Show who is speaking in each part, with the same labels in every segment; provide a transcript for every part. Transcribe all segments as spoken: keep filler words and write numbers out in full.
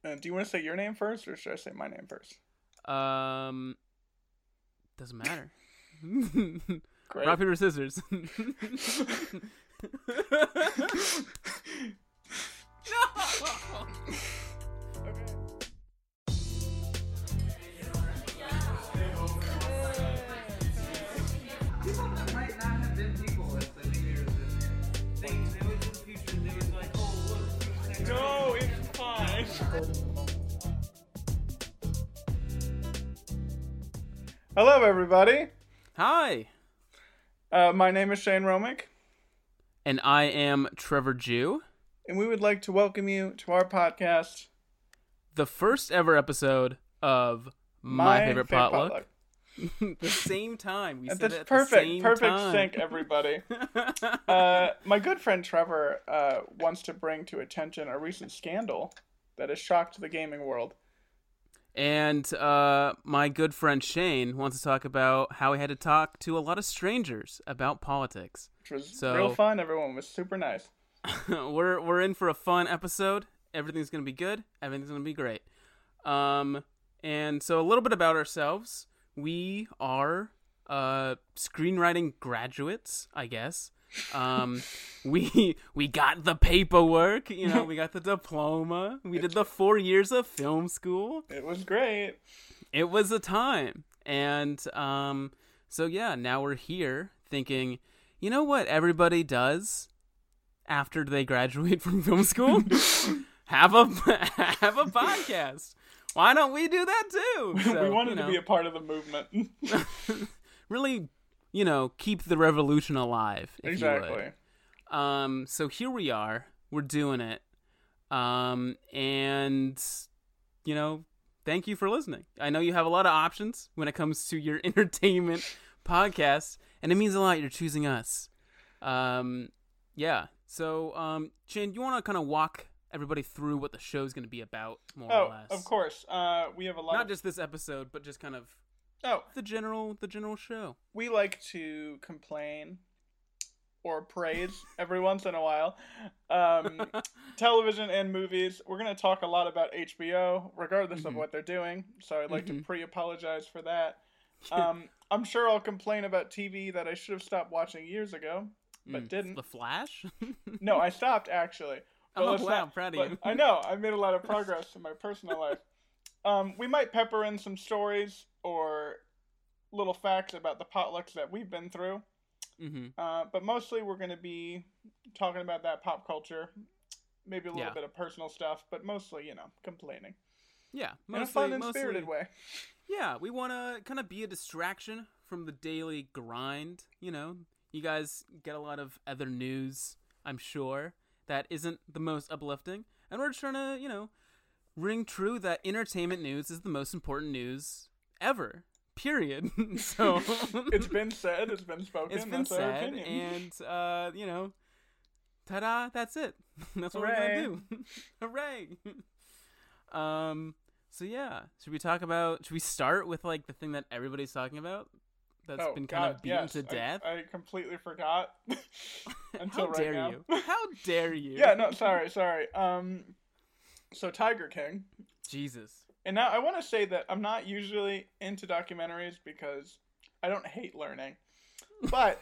Speaker 1: Uh, do you want to say your name first, or should I say my name first?
Speaker 2: Um, doesn't matter.
Speaker 1: Great.
Speaker 2: Rock, paper, scissors. No!
Speaker 1: Okay.
Speaker 3: People that might not have been people if the New Year's this year. They, they was in the future and they was like, oh, look.
Speaker 1: No, it's fine. Hello, everybody.
Speaker 2: Hi.
Speaker 1: Uh, my name is Shane Romick,
Speaker 2: And I am Trevor Jew.
Speaker 1: and we would like to welcome you to our podcast,
Speaker 2: The first ever episode of My, Favorite, Potluck. The same time. We
Speaker 1: And
Speaker 2: said
Speaker 1: that's
Speaker 2: it at
Speaker 1: perfect,
Speaker 2: the same
Speaker 1: perfect
Speaker 2: time.
Speaker 1: sync, everybody. uh, my good friend Trevor uh, wants to bring to attention a recent scandal that has shocked the gaming world.
Speaker 2: And uh, my good friend Shane wants to talk about how he had to talk to a lot of strangers about politics.
Speaker 1: Which was
Speaker 2: So-
Speaker 1: real fun. Everyone was super nice.
Speaker 2: we're we're in for a fun episode. Everything's gonna be good. Everything's gonna be great. Um, and so a little bit about ourselves. We are uh screenwriting graduates, I guess. Um, we we got the paperwork. You know, we got the diploma. We did the four years of film school.
Speaker 1: It was great.
Speaker 2: It was a time. And um, so yeah, now we're here thinking, you know what everybody does after they graduate from film school? have a have a podcast. Why don't we do that too? So,
Speaker 1: we wanted
Speaker 2: you know,
Speaker 1: to be a part of the movement.
Speaker 2: really, you know, keep the revolution alive. If
Speaker 1: Exactly.
Speaker 2: You would. Um. So here we are. We're doing it. Um. And you know, thank you for listening. I know you have a lot of options when it comes to your entertainment podcast, and it means a lot. You're choosing us. Um. Yeah. So, um, Shane, you want to kind of walk everybody through what the show's going to be about, more or
Speaker 1: Oh,
Speaker 2: less?
Speaker 1: of course. Uh, we have a lot.
Speaker 2: Not
Speaker 1: of...
Speaker 2: just this episode, but just kind of
Speaker 1: Oh,
Speaker 2: the general, the general show.
Speaker 1: we like to complain or praise every once in a while. Um, television and movies. We're going to talk a lot about H B O, regardless of
Speaker 2: Mhm.
Speaker 1: what they're doing. So I'd like to
Speaker 2: Mhm.
Speaker 1: pre-apologize for that. Um, I'm sure I'll complain about T V that I should have stopped watching years ago, but
Speaker 2: Mm,
Speaker 1: didn't.
Speaker 2: The Flash?
Speaker 1: No, I stopped actually. But
Speaker 2: Oh,
Speaker 1: let's
Speaker 2: wow,
Speaker 1: not-
Speaker 2: I'm proud of
Speaker 1: but
Speaker 2: you.
Speaker 1: I know I made a lot of progress in my personal life. Um, we might pepper in some stories or little facts about the potlucks that we've been through.
Speaker 2: Mm-hmm.
Speaker 1: Uh, but mostly we're going to be talking about that pop culture, maybe a little
Speaker 2: Yeah.
Speaker 1: bit of personal stuff, but mostly, you know, complaining
Speaker 2: Yeah,
Speaker 1: in a
Speaker 2: mostly,
Speaker 1: fun and
Speaker 2: mostly,
Speaker 1: spirited way.
Speaker 2: Yeah, we want to kind of be a distraction from the daily grind. You know, you guys get a lot of other news, I'm sure, that isn't the most uplifting, and we're trying to, you know, ring true that entertainment news is the most important news ever. Period. So
Speaker 1: It's been said, it's been spoken.
Speaker 2: it's been
Speaker 1: that's our
Speaker 2: said,
Speaker 1: opinion.
Speaker 2: and uh, you know, ta-da! That's it. That's what
Speaker 1: Hooray.
Speaker 2: we're gonna do. Hooray! Um. So yeah, should we talk about? Should we start with like the thing that everybody's talking about? That's
Speaker 1: oh,
Speaker 2: been kind
Speaker 1: God,
Speaker 2: of beaten
Speaker 1: yes.
Speaker 2: to
Speaker 1: I-
Speaker 2: death.
Speaker 1: I, completely forgot until
Speaker 2: How
Speaker 1: right
Speaker 2: dare
Speaker 1: now.
Speaker 2: you? How dare you?
Speaker 1: Yeah, no, sorry, sorry. Um, so Tiger King.
Speaker 2: Jesus.
Speaker 1: And now I want to say that I'm not usually into documentaries because I don't hate learning. But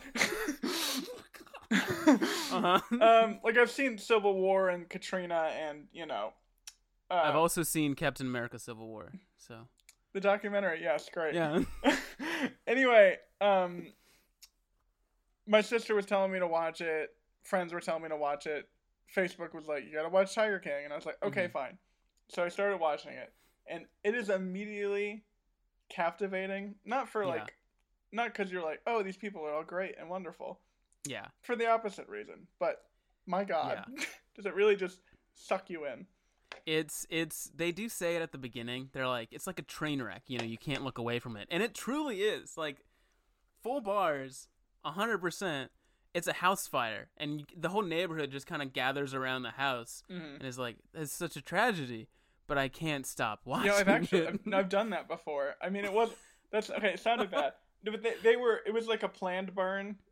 Speaker 2: Uh-huh.
Speaker 1: um, like I've seen Civil War and Katrina, and you know, uh,
Speaker 2: I've also seen Captain America: Civil War. So
Speaker 1: the documentary. Yes, great.
Speaker 2: yeah.
Speaker 1: Anyway, um, my sister was telling me to watch it. Friends were telling me to watch it. Facebook was like, "You gotta watch Tiger King," and I was like, "Okay,
Speaker 2: Mhm.
Speaker 1: fine." So I started watching it, and it is immediately captivating. Not for
Speaker 2: Yeah.
Speaker 1: like, not because you're like, "Oh, these people are all great and wonderful."
Speaker 2: Yeah.
Speaker 1: For the opposite reason, but my God, does it really just suck you in?
Speaker 2: It's it's they do say it at the beginning. They're like, it's like a train wreck, you know, you can't look away from it. And it truly is. Like, full bars, one hundred percent. It's a house fire, and you, the whole neighborhood just kind of gathers around the house
Speaker 1: Mm-hmm.
Speaker 2: and is like, it's such a tragedy, but I can't stop watching
Speaker 1: You know, I've actually
Speaker 2: it.
Speaker 1: I've, I've done that before. I mean, it was that's okay. It sounded bad, No, but they they were it was like a planned burn.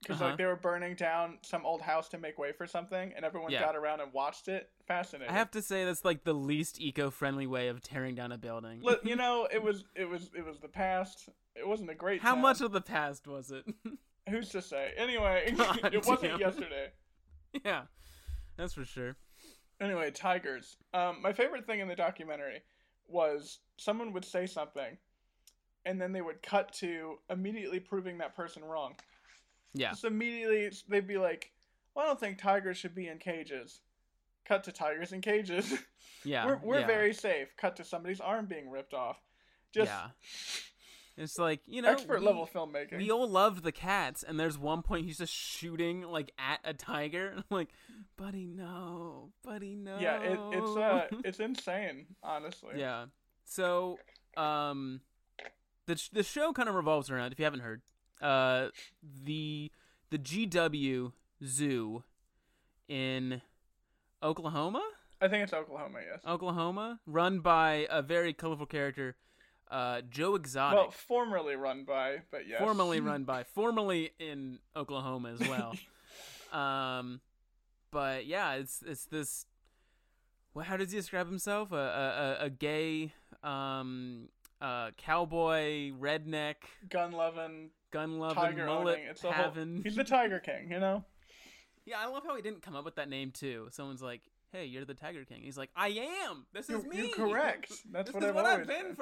Speaker 1: because
Speaker 2: Uh-huh.
Speaker 1: like they were burning down some old house to make way for something, and everyone
Speaker 2: Yeah.
Speaker 1: got around and watched it. Fascinating.
Speaker 2: I have to say that's like the least eco-friendly way of tearing down a building.
Speaker 1: Look, you know, it was it was it was the past. It wasn't a great.
Speaker 2: How
Speaker 1: town.
Speaker 2: much of the past was it?
Speaker 1: Who's to say? Anyway,
Speaker 2: God
Speaker 1: it wasn't
Speaker 2: damn.
Speaker 1: yesterday.
Speaker 2: Yeah, that's for sure.
Speaker 1: Anyway, tigers. Um, my favorite thing in the documentary was someone would say something, and then they would cut to immediately proving that person wrong.
Speaker 2: Yeah,
Speaker 1: Just immediately, they'd be like, "Well, I don't think tigers should be in cages." Cut to tigers in cages.
Speaker 2: yeah.
Speaker 1: we're we're
Speaker 2: yeah.
Speaker 1: very safe. Cut to somebody's arm being ripped off. Just
Speaker 2: yeah. It's like, you know,
Speaker 1: expert
Speaker 2: we,
Speaker 1: level filmmaking.
Speaker 2: we all loved the cats, and there's one point he's just shooting like at a tiger, and I'm like, buddy, no, buddy, no.
Speaker 1: Yeah, it, it's uh, it's insane, honestly.
Speaker 2: Yeah. So, um, the sh- the show kind of revolves around, if you haven't heard, uh, the the G W Zoo in Oklahoma,
Speaker 1: I think it's Oklahoma. Yes.
Speaker 2: Oklahoma, run by a very colorful character, uh, Joe Exotic.
Speaker 1: Well, formerly run by, but yes.
Speaker 2: Formerly run by, formerly in Oklahoma as well. um, but yeah, it's it's this. Well, how does he describe himself? A a, a, a gay, um, uh, cowboy, redneck,
Speaker 1: gun loving,
Speaker 2: gun loving,
Speaker 1: tiger
Speaker 2: mullet
Speaker 1: owning. It's a whole,
Speaker 2: having.
Speaker 1: he's the Tiger King, you know.
Speaker 2: Yeah, I love how he didn't come up with that name too. Someone's like, "Hey, you're the Tiger King." He's like, "I am. This is
Speaker 1: You're,
Speaker 2: me.
Speaker 1: you're correct. That's
Speaker 2: this
Speaker 1: what
Speaker 2: is
Speaker 1: I've
Speaker 2: what
Speaker 1: always
Speaker 2: I've been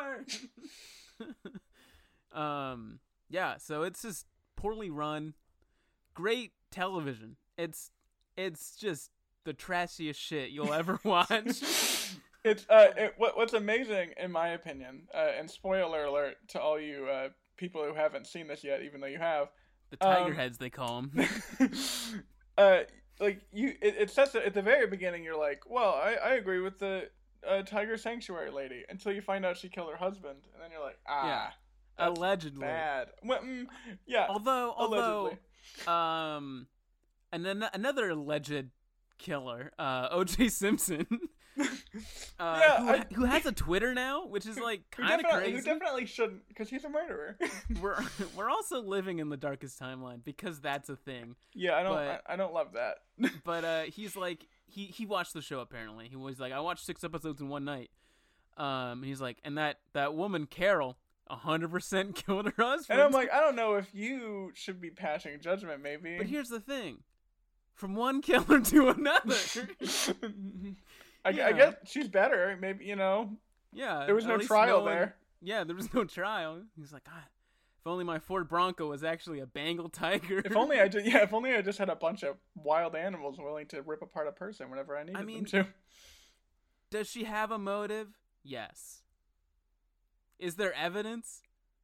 Speaker 1: said.
Speaker 2: forever." um, yeah. So it's just poorly run, great television. It's it's just the trashiest shit you'll ever watch.
Speaker 1: It's uh, it, what what's amazing in my opinion, uh, and spoiler alert to all you uh people who haven't seen this yet, even though you have.
Speaker 2: The tiger
Speaker 1: Um,
Speaker 2: heads, they call them.
Speaker 1: uh, like you, it, it says it at the very beginning. You're like, well, I, I agree with the uh, tiger sanctuary lady until you find out she killed her husband, and then you're like, ah,
Speaker 2: Yeah.
Speaker 1: that's
Speaker 2: Allegedly.
Speaker 1: bad. Well, mm, yeah,
Speaker 2: Although, although,
Speaker 1: allegedly.
Speaker 2: um, and then another alleged killer, uh, O J Simpson, uh,
Speaker 1: Yeah,
Speaker 2: who,
Speaker 1: I-
Speaker 2: who has a Twitter now, which is like
Speaker 1: Who
Speaker 2: kind of
Speaker 1: definitely,
Speaker 2: crazy.
Speaker 1: who definitely shouldn't, because he's a murderer.
Speaker 2: We're we're also living in the darkest timeline because that's a thing.
Speaker 1: yeah, I don't,
Speaker 2: But-
Speaker 1: I, I don't love that.
Speaker 2: But uh, he's like he he watched the show apparently. He was like, I watched six episodes in one night. Um, he's like, and that that woman Carol, a hundred percent killed her husband.
Speaker 1: And I'm like, I don't know if you should be passing judgment, maybe.
Speaker 2: but here's the thing, from one killer to another.
Speaker 1: I,
Speaker 2: Yeah.
Speaker 1: I guess she's better. Maybe, you know,
Speaker 2: Yeah,
Speaker 1: there was
Speaker 2: at
Speaker 1: no
Speaker 2: least
Speaker 1: trial
Speaker 2: no one-
Speaker 1: there.
Speaker 2: Yeah, there was no trial. He's like, ah, if only my Ford Bronco was actually a Bengal tiger.
Speaker 1: If only I just, yeah, if only I just had a bunch of wild animals willing to rip apart a person whenever I needed
Speaker 2: mean,
Speaker 1: them to.
Speaker 2: Does she have a motive? Yes. Is there evidence?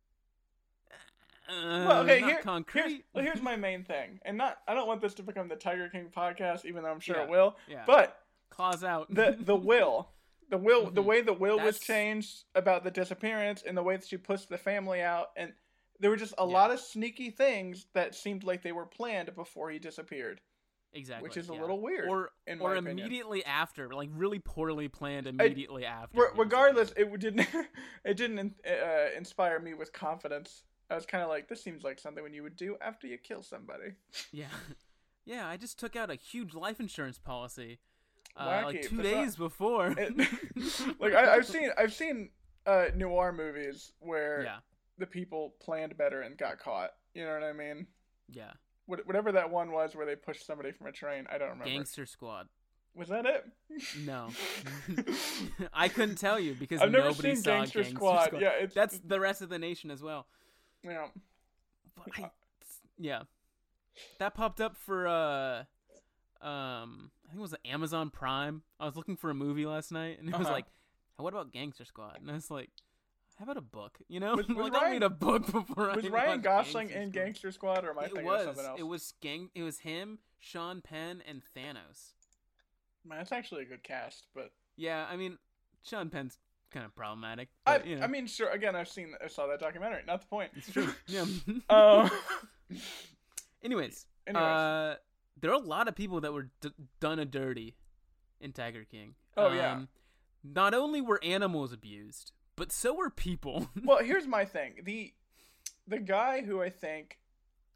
Speaker 2: Uh,
Speaker 1: Well, okay,
Speaker 2: not
Speaker 1: here,
Speaker 2: concrete.
Speaker 1: here's, well, here's my main thing, and not, I don't want this to become the Tiger King podcast, even though I'm sure
Speaker 2: Yeah.
Speaker 1: it will.
Speaker 2: Yeah.
Speaker 1: But
Speaker 2: Claws out.
Speaker 1: the the will, the will, the
Speaker 2: Mhm.
Speaker 1: way the will was
Speaker 2: That's-
Speaker 1: changed about the disappearance, and the way that she pushed the family out, and there were just a
Speaker 2: Yeah.
Speaker 1: lot of sneaky things that seemed like they were planned before he disappeared.
Speaker 2: Exactly.
Speaker 1: which is a
Speaker 2: yeah.
Speaker 1: little weird,
Speaker 2: Or
Speaker 1: in
Speaker 2: or
Speaker 1: my opinion.
Speaker 2: immediately after, like really poorly planned immediately after.
Speaker 1: Re-
Speaker 2: he
Speaker 1: regardless,
Speaker 2: disappeared.
Speaker 1: it didn't it didn't uh, inspire me with confidence. I was kind of like, this seems like something when you would do after you kill somebody.
Speaker 2: Yeah. Yeah, I just took out a huge life insurance policy. Uh,
Speaker 1: Wacky,
Speaker 2: like two
Speaker 1: but
Speaker 2: days
Speaker 1: that-
Speaker 2: before.
Speaker 1: It, like I, I've seen I've seen uh, noir movies where
Speaker 2: Yeah.
Speaker 1: the people planned better and got caught. You know what I mean?
Speaker 2: Yeah.
Speaker 1: What, whatever that one was where they pushed somebody from a train. I don't remember.
Speaker 2: Gangster Squad.
Speaker 1: Was that it?
Speaker 2: No. I couldn't tell you because
Speaker 1: I've never
Speaker 2: nobody
Speaker 1: seen
Speaker 2: saw
Speaker 1: Gangster
Speaker 2: Gangster,
Speaker 1: Squad.
Speaker 2: Squad.
Speaker 1: Yeah, it's
Speaker 2: That's the rest of the nation as well.
Speaker 1: yeah.
Speaker 2: But I, yeah. That popped up for uh um I think it was Amazon Prime. I was looking for a movie last night and it was
Speaker 1: Uh-huh.
Speaker 2: like, "Hey, what about Gangster Squad?" And I was like, how about a book? You know?
Speaker 1: Was- was
Speaker 2: like, I'll
Speaker 1: Ryan-
Speaker 2: read a book before I
Speaker 1: Was Ryan
Speaker 2: watch
Speaker 1: Gosling
Speaker 2: Gangster
Speaker 1: in
Speaker 2: Squad.
Speaker 1: Gangster Squad, or am I
Speaker 2: It
Speaker 1: thinking
Speaker 2: was.
Speaker 1: of something else?
Speaker 2: It was gang. It was him, Sean Penn, and Thanos.
Speaker 1: Man, that's actually a good cast, but
Speaker 2: Yeah, I mean, Sean Penn's kind of problematic.
Speaker 1: I,
Speaker 2: But, you know,
Speaker 1: I mean, sure. Again, I've seen, I saw that documentary. Not the point.
Speaker 2: it's true. Yeah.
Speaker 1: Uh,
Speaker 2: Anyways,
Speaker 1: anyways,
Speaker 2: uh, there are a lot of people that were d- done a dirty in Tiger King.
Speaker 1: Oh, yeah.
Speaker 2: Um, Not only were animals abused, but so were people.
Speaker 1: well, here's my thing. The the guy who I think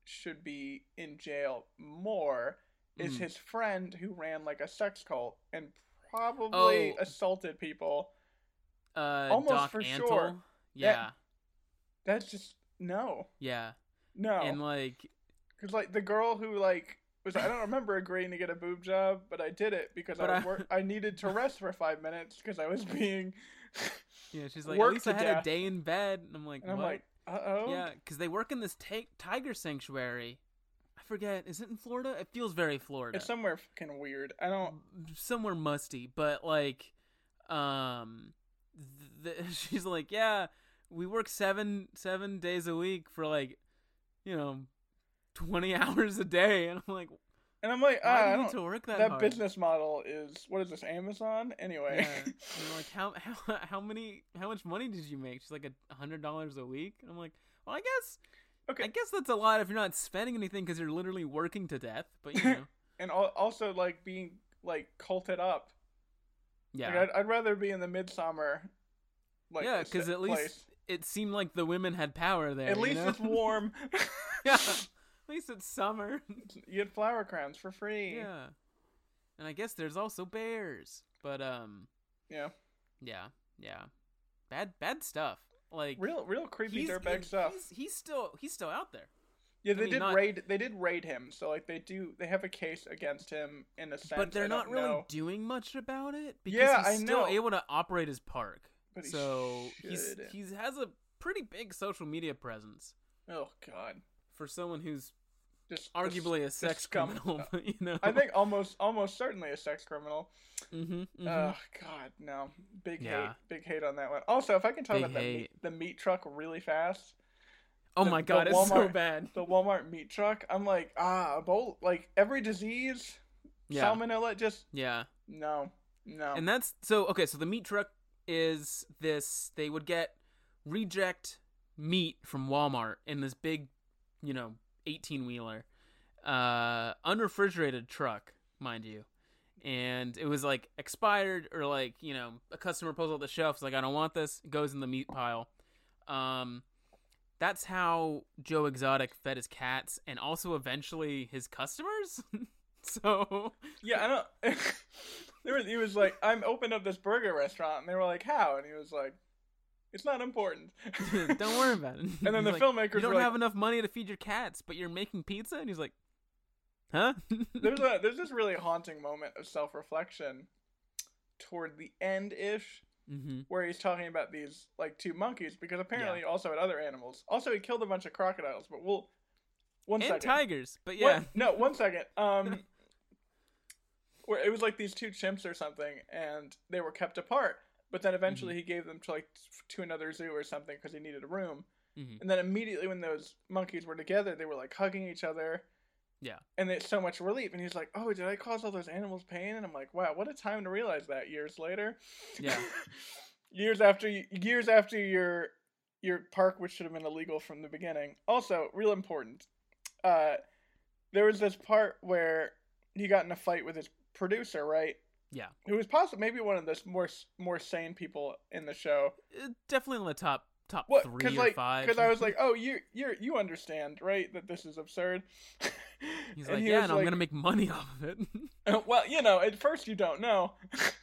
Speaker 1: should be in jail more is
Speaker 2: Mm.
Speaker 1: his friend who ran like a sex cult and probably
Speaker 2: Oh.
Speaker 1: assaulted people.
Speaker 2: Uh,
Speaker 1: Almost
Speaker 2: Doc
Speaker 1: for
Speaker 2: Antle.
Speaker 1: sure.
Speaker 2: Yeah,
Speaker 1: That's just no,
Speaker 2: yeah,
Speaker 1: no.
Speaker 2: and like,
Speaker 1: Because like the girl who like was I don't remember agreeing to get a boob job, but I did it because
Speaker 2: But
Speaker 1: I was
Speaker 2: I-
Speaker 1: wor- I needed to rest for five minutes because I was being.
Speaker 2: yeah, she's like, at
Speaker 1: Worked
Speaker 2: least
Speaker 1: to
Speaker 2: I had
Speaker 1: death.
Speaker 2: a day in bed, and I'm like,
Speaker 1: And I'm
Speaker 2: what?
Speaker 1: like, uh oh.
Speaker 2: Yeah, because they work in this ta- tiger sanctuary. I forget. Is it in Florida? It feels very Florida.
Speaker 1: It's somewhere fucking weird. I don't.
Speaker 2: Somewhere musty, but like, um, th- th- she's like, yeah, we work seven seven days a week for like, you know, twenty hours a day, and I'm like,
Speaker 1: And I'm like,
Speaker 2: why
Speaker 1: ah,
Speaker 2: do
Speaker 1: I
Speaker 2: you
Speaker 1: don't.
Speaker 2: need to work that,
Speaker 1: That
Speaker 2: hard?
Speaker 1: business model is what is this Amazon anyway?
Speaker 2: Yeah. And I'm like, how how how many how much money did you make? She's like a hundred dollars a week, and I'm like, well, I guess.
Speaker 1: Okay.
Speaker 2: I guess that's a lot if you're not spending anything because you're literally working to death. But you know,
Speaker 1: And al- also like being like culted up.
Speaker 2: yeah,
Speaker 1: Like, I'd, I'd rather be in the midsummer. Like
Speaker 2: yeah,
Speaker 1: because
Speaker 2: because at least it seemed like the women had power there.
Speaker 1: at
Speaker 2: you
Speaker 1: least
Speaker 2: know?
Speaker 1: it's warm.
Speaker 2: Yeah, at least it's summer.
Speaker 1: You get flower crowns for free.
Speaker 2: Yeah, and I guess there's also bears. But um,
Speaker 1: Yeah.
Speaker 2: yeah, yeah, bad bad stuff. Like
Speaker 1: Real, real creepy
Speaker 2: he's,
Speaker 1: dirtbag
Speaker 2: in-
Speaker 1: stuff.
Speaker 2: He's, he's still he's still out there.
Speaker 1: Yeah, they
Speaker 2: mean,
Speaker 1: did
Speaker 2: not-
Speaker 1: raid. They did raid him, so like they do. They have a case against him in a sense.
Speaker 2: But they're
Speaker 1: I
Speaker 2: not
Speaker 1: don't
Speaker 2: really
Speaker 1: know.
Speaker 2: doing much about it because
Speaker 1: Yeah,
Speaker 2: he's
Speaker 1: I
Speaker 2: still
Speaker 1: know.
Speaker 2: able to operate his park.
Speaker 1: But he
Speaker 2: So he's
Speaker 1: should.
Speaker 2: he's has a pretty big social media presence
Speaker 1: Oh God.
Speaker 2: for someone who's
Speaker 1: Just
Speaker 2: arguably a
Speaker 1: just
Speaker 2: sex
Speaker 1: scum.
Speaker 2: criminal. But, you know,
Speaker 1: I think almost, almost certainly a sex criminal.
Speaker 2: hmm
Speaker 1: Oh God, no. Big
Speaker 2: Yeah.
Speaker 1: hate. Big hate on that one. Also, if I can talk
Speaker 2: Big
Speaker 1: about the
Speaker 2: hate.
Speaker 1: meat, the meat truck really fast.
Speaker 2: oh
Speaker 1: the-
Speaker 2: my
Speaker 1: the
Speaker 2: god, it's so
Speaker 1: Walmart-
Speaker 2: bad.
Speaker 1: The Walmart meat truck. I'm like, ah, bowl. Like every disease,
Speaker 2: Yeah,
Speaker 1: salmonella. Just
Speaker 2: yeah,
Speaker 1: no, no.
Speaker 2: and that's so okay. So the meat truck is this. They would get reject meat from Walmart in this big, you know, eighteen wheeler, uh, unrefrigerated truck, mind you. And it was like expired or like, you know, a customer pulls out the shelf. It's like, I don't want this. It goes in the meat pile. Um, that's how Joe Exotic fed his cats and also eventually his customers. So
Speaker 1: Yeah, I don't. there was, he was like, I'm opened up this burger restaurant, and they were like, how? And he was like, it's not important.
Speaker 2: don't worry about it.
Speaker 1: And then
Speaker 2: He's
Speaker 1: the
Speaker 2: like,
Speaker 1: filmmakers
Speaker 2: you don't
Speaker 1: were like,
Speaker 2: have enough money to feed your cats, but you're making pizza? And he's like, huh?
Speaker 1: there's a there's this really haunting moment of self reflection toward the end ish
Speaker 2: mm-hmm.
Speaker 1: where he's talking about these like two monkeys because apparently he also had other animals. Also, he killed a bunch of crocodiles, but we'll one
Speaker 2: And
Speaker 1: second.
Speaker 2: tigers, but
Speaker 1: What-
Speaker 2: yeah.
Speaker 1: no, one second. Um, where it was like these two chimps or something, and they were kept apart. But then eventually
Speaker 2: Mm-hmm.
Speaker 1: he gave them to like to another zoo or something because he needed a room.
Speaker 2: Mhm.
Speaker 1: And then immediately when those monkeys were together, they were like hugging each other.
Speaker 2: Yeah.
Speaker 1: And it's so much relief. And he's like, "Oh, did I cause all those animals pain?" And I'm like, "Wow, what a time to realize that." Years later.
Speaker 2: Yeah.
Speaker 1: years after you, years after your your park, which should have been illegal from the beginning. Also, real important. Uh, there was this part where he got in a fight with his producer, right?
Speaker 2: Yeah.
Speaker 1: Who was possibly maybe one of the more more sane people in the show.
Speaker 2: Uh, Definitely in the top top
Speaker 1: What?
Speaker 2: three
Speaker 1: Because
Speaker 2: or
Speaker 1: like,
Speaker 2: five.
Speaker 1: because I was like, "Oh, you you you understand, right? That this is absurd."
Speaker 2: He's
Speaker 1: And
Speaker 2: like,
Speaker 1: he
Speaker 2: yeah,
Speaker 1: was
Speaker 2: and I'm
Speaker 1: like-
Speaker 2: gonna make money off of it.
Speaker 1: Uh, well, you know, at first you don't know.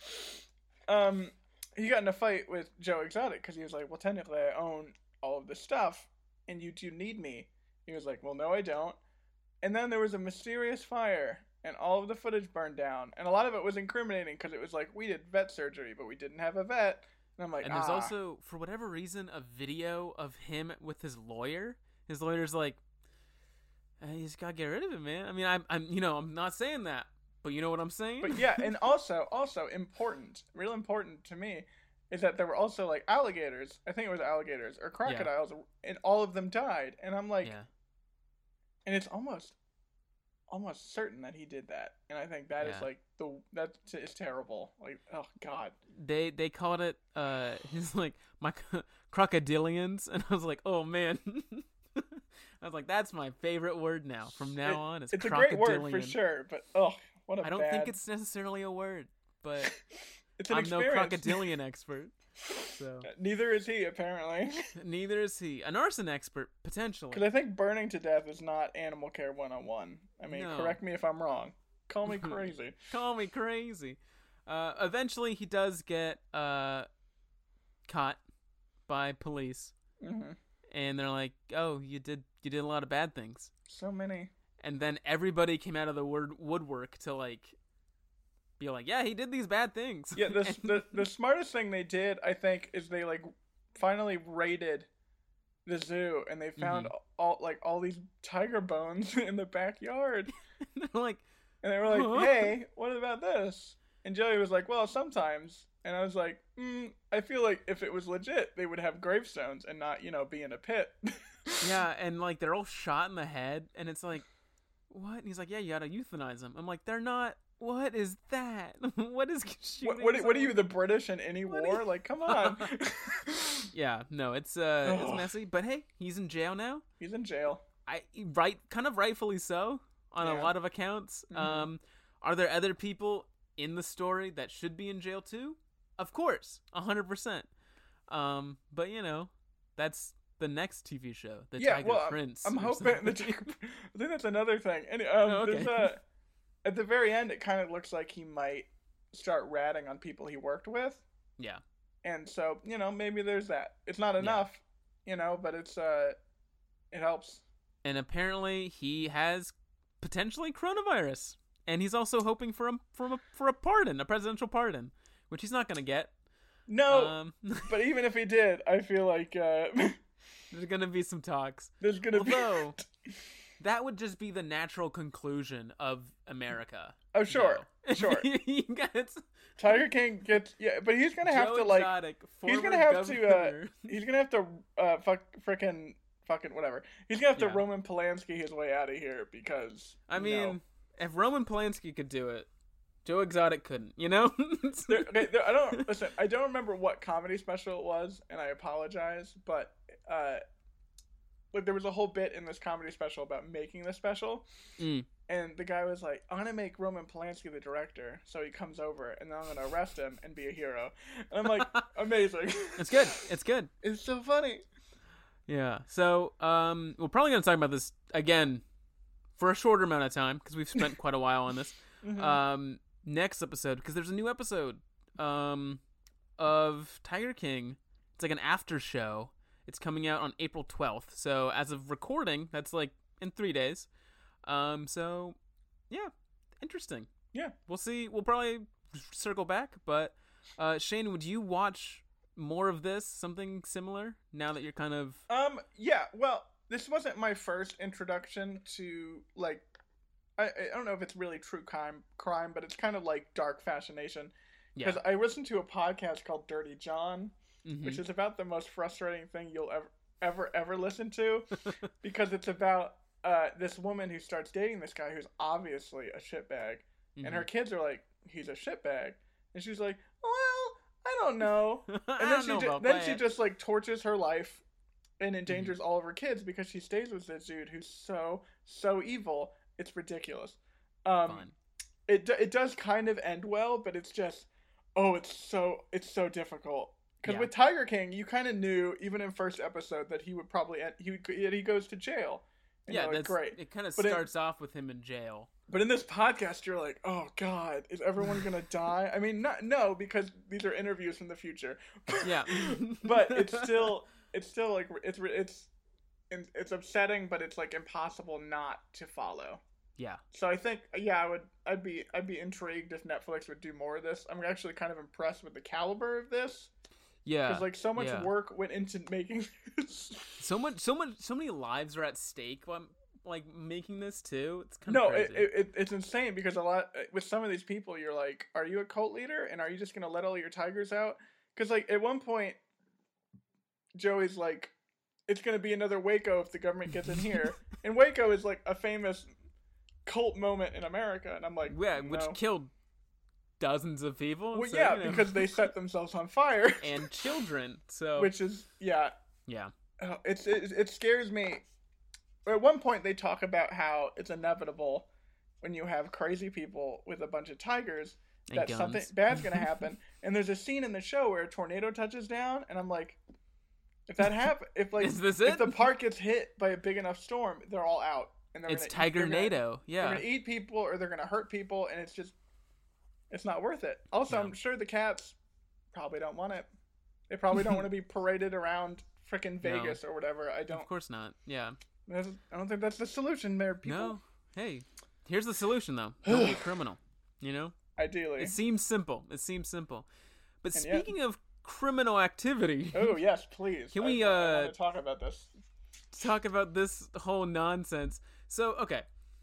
Speaker 1: um, he got in a fight with Joe Exotic because he was like, "Well, technically, I own all of this stuff, and you do need me." He was like, "Well, no, I don't." And then there was a mysterious fire, and all of the footage burned down, and a lot of it was incriminating because it was like, we did vet surgery, but we didn't have a vet. And I'm like,
Speaker 2: And there's
Speaker 1: ah.
Speaker 2: also, for whatever reason, a video of him with his lawyer. His lawyer's like, "Eh, you just gotta get rid of it, man. I mean, I'm, I'm, you know, I'm not saying that, but you know what I'm saying.
Speaker 1: But yeah, and also, also important, real important to me, is that there were also like alligators. I think it was alligators or crocodiles, and all of them died. And I'm like,
Speaker 2: yeah,
Speaker 1: and it's almost, almost certain that he did that. And I think that is
Speaker 2: Yeah.
Speaker 1: like the that is terrible. Like, oh god.
Speaker 2: they they called it. Uh, he's like my crocodilians, and I was like, oh man. I was like, that's my favorite word now. From now
Speaker 1: It-
Speaker 2: on, it's
Speaker 1: It's a great word for
Speaker 2: crocodilian.
Speaker 1: sure, but oh, what a
Speaker 2: I don't
Speaker 1: bad...
Speaker 2: think it's necessarily a word, but
Speaker 1: It's an
Speaker 2: I'm no
Speaker 1: experience.
Speaker 2: crocodilian expert. So
Speaker 1: Neither is he, apparently.
Speaker 2: neither is he. An arson expert, potentially.
Speaker 1: Because I think burning to death is not animal care one oh one. I mean,
Speaker 2: No.
Speaker 1: correct me if I'm wrong. Call me crazy.
Speaker 2: Call me crazy. Uh, eventually, he does get uh, caught by police,
Speaker 1: hmm
Speaker 2: and they're like, "Oh, you did you did a lot of bad things."
Speaker 1: So many.
Speaker 2: And then everybody came out of the word woodwork to like be like, "Yeah, he did these bad things."
Speaker 1: Yeah, the,
Speaker 2: And-
Speaker 1: the the smartest thing they did, I think, is they like finally raided the zoo and they found all like all these tiger bones in the backyard,
Speaker 2: they're like,
Speaker 1: and they were like,
Speaker 2: Huh?
Speaker 1: "Hey, what about this?" And Joey was like, "Well, sometimes." And I was like, mm, "I feel like if it was legit, they would have gravestones and not, you know, be in a pit."
Speaker 2: "Yeah," and like they're all shot in the head, and it's like, "What?" And he's like, "Yeah, you gotta euthanize them." I'm like, "They're not. What is that? What is shooting?"
Speaker 1: What, what, what are you,
Speaker 2: someone?"
Speaker 1: the British in any
Speaker 2: What are
Speaker 1: war?
Speaker 2: you-
Speaker 1: Like, come on.
Speaker 2: Yeah, no, it's uh, it's
Speaker 1: Ugh.
Speaker 2: messy, but hey, he's in jail now.
Speaker 1: He's in jail.
Speaker 2: I right, kind of rightfully so on a
Speaker 1: Yeah.
Speaker 2: lot of accounts.
Speaker 1: Mhm.
Speaker 2: Um, are there other people in the story that should be in jail too? Of course, a hundred percent. Um, but you know, that's the next T V show, the
Speaker 1: Yeah,
Speaker 2: Tiger
Speaker 1: well, I'm-
Speaker 2: Prince.
Speaker 1: I'm
Speaker 2: or
Speaker 1: hoping. The,
Speaker 2: something.
Speaker 1: I think that's another thing. And um,
Speaker 2: Oh, okay.
Speaker 1: there's a, at the very end, it kind of looks like he might start ratting on people he worked with,
Speaker 2: Yeah,
Speaker 1: and so you know maybe there's that. It's not enough, you know, but it's uh, it helps.
Speaker 2: and apparently he has potentially coronavirus, and he's also hoping for a for a for a pardon, a presidential pardon, which he's not gonna get.
Speaker 1: No,
Speaker 2: Um,
Speaker 1: but even if he did, I feel like uh,
Speaker 2: there's gonna be some talks.
Speaker 1: there's gonna
Speaker 2: Although that would just be the natural conclusion of America.
Speaker 1: be. Oh sure,
Speaker 2: though.
Speaker 1: sure.
Speaker 2: You guys-
Speaker 1: Tiger King gets yeah, but he's gonna have
Speaker 2: Joe
Speaker 1: to like
Speaker 2: Exotic,
Speaker 1: he's
Speaker 2: former
Speaker 1: gonna have to, uh,
Speaker 2: governor.
Speaker 1: he's gonna have to uh fuck frickin' fucking whatever. He's gonna have to
Speaker 2: Yeah.
Speaker 1: Roman Polanski his way out of here because
Speaker 2: I
Speaker 1: you
Speaker 2: mean,
Speaker 1: know,
Speaker 2: if Roman Polanski could do it, Joe Exotic couldn't. You know?
Speaker 1: there, okay, there, I don't listen. I don't remember what comedy special it was, and I apologize. But uh, like there was a whole bit in this comedy special about making the special,
Speaker 2: Mm.
Speaker 1: and the guy was like, "I'm gonna make Roman Polanski the director, so he comes over, and then I'm gonna arrest him and be a hero." And I'm like, amazing.
Speaker 2: It's good. It's good.
Speaker 1: It's so funny.
Speaker 2: Yeah. So, um, we're probably gonna talk about this again for a shorter amount of time because we've spent quite a while on this.
Speaker 1: Mhm.
Speaker 2: Um, next episode because there's a new episode, um, of Tiger King. It's like an after show. It's coming out on April twelfth. So as of recording, that's like in three days. Um, so yeah, interesting.
Speaker 1: Yeah.
Speaker 2: We'll see. We'll probably circle back. But uh, Shane, would you watch more of this? Something similar now that you're kind of
Speaker 1: Um. Yeah. Well, this wasn't my first introduction to like. I I don't know if it's really true crime, crime, but it's kind of like dark fascination.
Speaker 2: yeah.
Speaker 1: Because I listened to a podcast called Dirty John,
Speaker 2: Mhm.
Speaker 1: which is about the most frustrating thing you'll ever, ever, ever listen to, because it's about uh, this woman who starts dating this guy who's obviously a shitbag, and her
Speaker 2: Mhm.
Speaker 1: kids are like, "He's a shitbag," and she's like, "Well, I don't know."
Speaker 2: I
Speaker 1: And
Speaker 2: don't
Speaker 1: then she
Speaker 2: know
Speaker 1: ju-
Speaker 2: about
Speaker 1: then
Speaker 2: that.
Speaker 1: she just like tortures her life and endangers all of her kids because she stays with this dude who's so so evil. It's ridiculous. Um,
Speaker 2: Fine.
Speaker 1: it do- it does kind of end well, but it's just oh, it's so it's so difficult. Because
Speaker 2: Yeah.
Speaker 1: with Tiger King, you kind of knew even in first episode that he would probably end, he would he goes to jail. And
Speaker 2: Yeah,
Speaker 1: you're like,
Speaker 2: that's
Speaker 1: great.
Speaker 2: It kind of
Speaker 1: But it-
Speaker 2: starts off with him in jail.
Speaker 1: But in this podcast, you're like, oh god, is everyone gonna die? I mean, not no, because these are interviews from the future.
Speaker 2: Yeah.
Speaker 1: But it's still it's still like it's it's it's upsetting, but it's like impossible not to follow.
Speaker 2: Yeah.
Speaker 1: So I think yeah, I would I'd be I'd be intrigued if Netflix would do more of this. I'm actually kind of impressed with the caliber of this
Speaker 2: Yeah.
Speaker 1: because like so much
Speaker 2: yeah.
Speaker 1: work went into making this.
Speaker 2: So much, so much, so many lives are at stake while like making this too. It's kind
Speaker 1: No,
Speaker 2: of
Speaker 1: it,
Speaker 2: crazy.
Speaker 1: it, it it's insane because a lot with some of these people, you're like, are you a cult leader and are you just gonna let all your tigers out? Because like at one point, Joey's like, it's gonna be another Waco if the government gets in here, and Waco is like a famous cult moment in America, and I'm like,
Speaker 2: yeah, which
Speaker 1: no.
Speaker 2: killed dozens of people.
Speaker 1: Well,
Speaker 2: so,
Speaker 1: yeah,
Speaker 2: you know.
Speaker 1: because they set themselves on fire,
Speaker 2: and children. So
Speaker 1: which is yeah,
Speaker 2: yeah,
Speaker 1: uh, it's it, it scares me. At one point, they talk about how it's inevitable when you have crazy people with a bunch of tigers
Speaker 2: And
Speaker 1: that
Speaker 2: guns.
Speaker 1: something bad's gonna happen. And there's a scene in the show where a tornado touches down, and I'm like, if that happen, if like
Speaker 2: Is this
Speaker 1: if
Speaker 2: it?
Speaker 1: the park gets hit by a big enough storm, they're all out. And they're
Speaker 2: It's
Speaker 1: gonna eat- they're gonna-
Speaker 2: Tiger-nado.
Speaker 1: They're
Speaker 2: Yeah.
Speaker 1: gonna eat people, or they're gonna hurt people, and it's just, it's not worth it. Also,
Speaker 2: No.
Speaker 1: I'm sure the cats probably don't want it. They probably don't want to be paraded around frickin'
Speaker 2: No.
Speaker 1: Vegas or whatever. I don't.
Speaker 2: Of course not. Yeah.
Speaker 1: that's- I don't think that's the solution there, people.
Speaker 2: No. Hey, here's the solution though. Don't be a criminal. You know?
Speaker 1: Ideally.
Speaker 2: It seems simple. It seems simple. But
Speaker 1: And yet-
Speaker 2: speaking of criminal activity,
Speaker 1: Oh yes, please.
Speaker 2: Can
Speaker 1: I-
Speaker 2: we,
Speaker 1: I,
Speaker 2: uh,
Speaker 1: want to talk about this?
Speaker 2: talk about this whole nonsense. So, okay.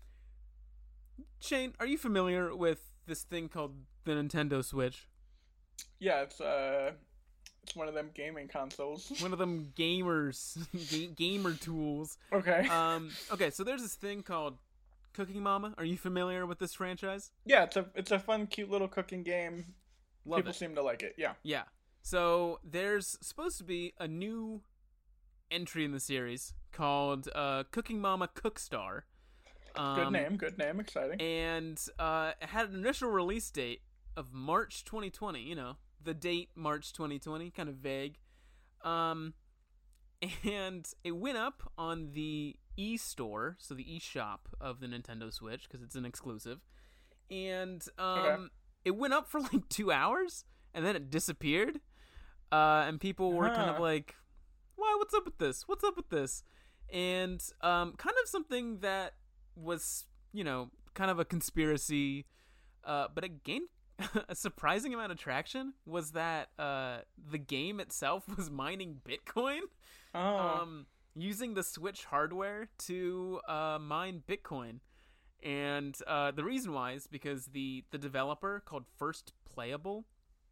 Speaker 2: Shane, are you familiar with this thing called the Nintendo Switch?
Speaker 1: Yeah, it's uh, it's one of them gaming consoles.
Speaker 2: One of them gamers, ga- gamer tools.
Speaker 1: Okay.
Speaker 2: Um, okay, so there's this thing called Cooking Mama. Are you familiar with this franchise?
Speaker 1: Yeah, it's a it's a fun, cute little cooking game.
Speaker 2: Love
Speaker 1: People
Speaker 2: it.
Speaker 1: seem to like it. Yeah.
Speaker 2: Yeah. So there's supposed to be a new entry in the series called uh, Cooking Mama Cookstar. Um,
Speaker 1: Good name. Good name. Exciting.
Speaker 2: And uh, it had an initial release date of March twenty twenty. You know, the date March twenty twenty, kind of vague. Um, and it went up on the e-store, so the e-shop of the Nintendo Switch, because it's an exclusive. And um,
Speaker 1: Okay.
Speaker 2: it went up for like two hours, and then it disappeared. Uh, and people were kind of
Speaker 1: Huh.
Speaker 2: like, "Why? What's up with this? What's up with this?" And um, kind of something that was, you know, kind of a conspiracy, uh, but it gained a surprising amount of traction. Was that uh, the game itself was mining Bitcoin,
Speaker 1: Oh.
Speaker 2: um, using the Switch hardware to uh, mine Bitcoin. And uh, the reason why is because the, the developer called First Playable,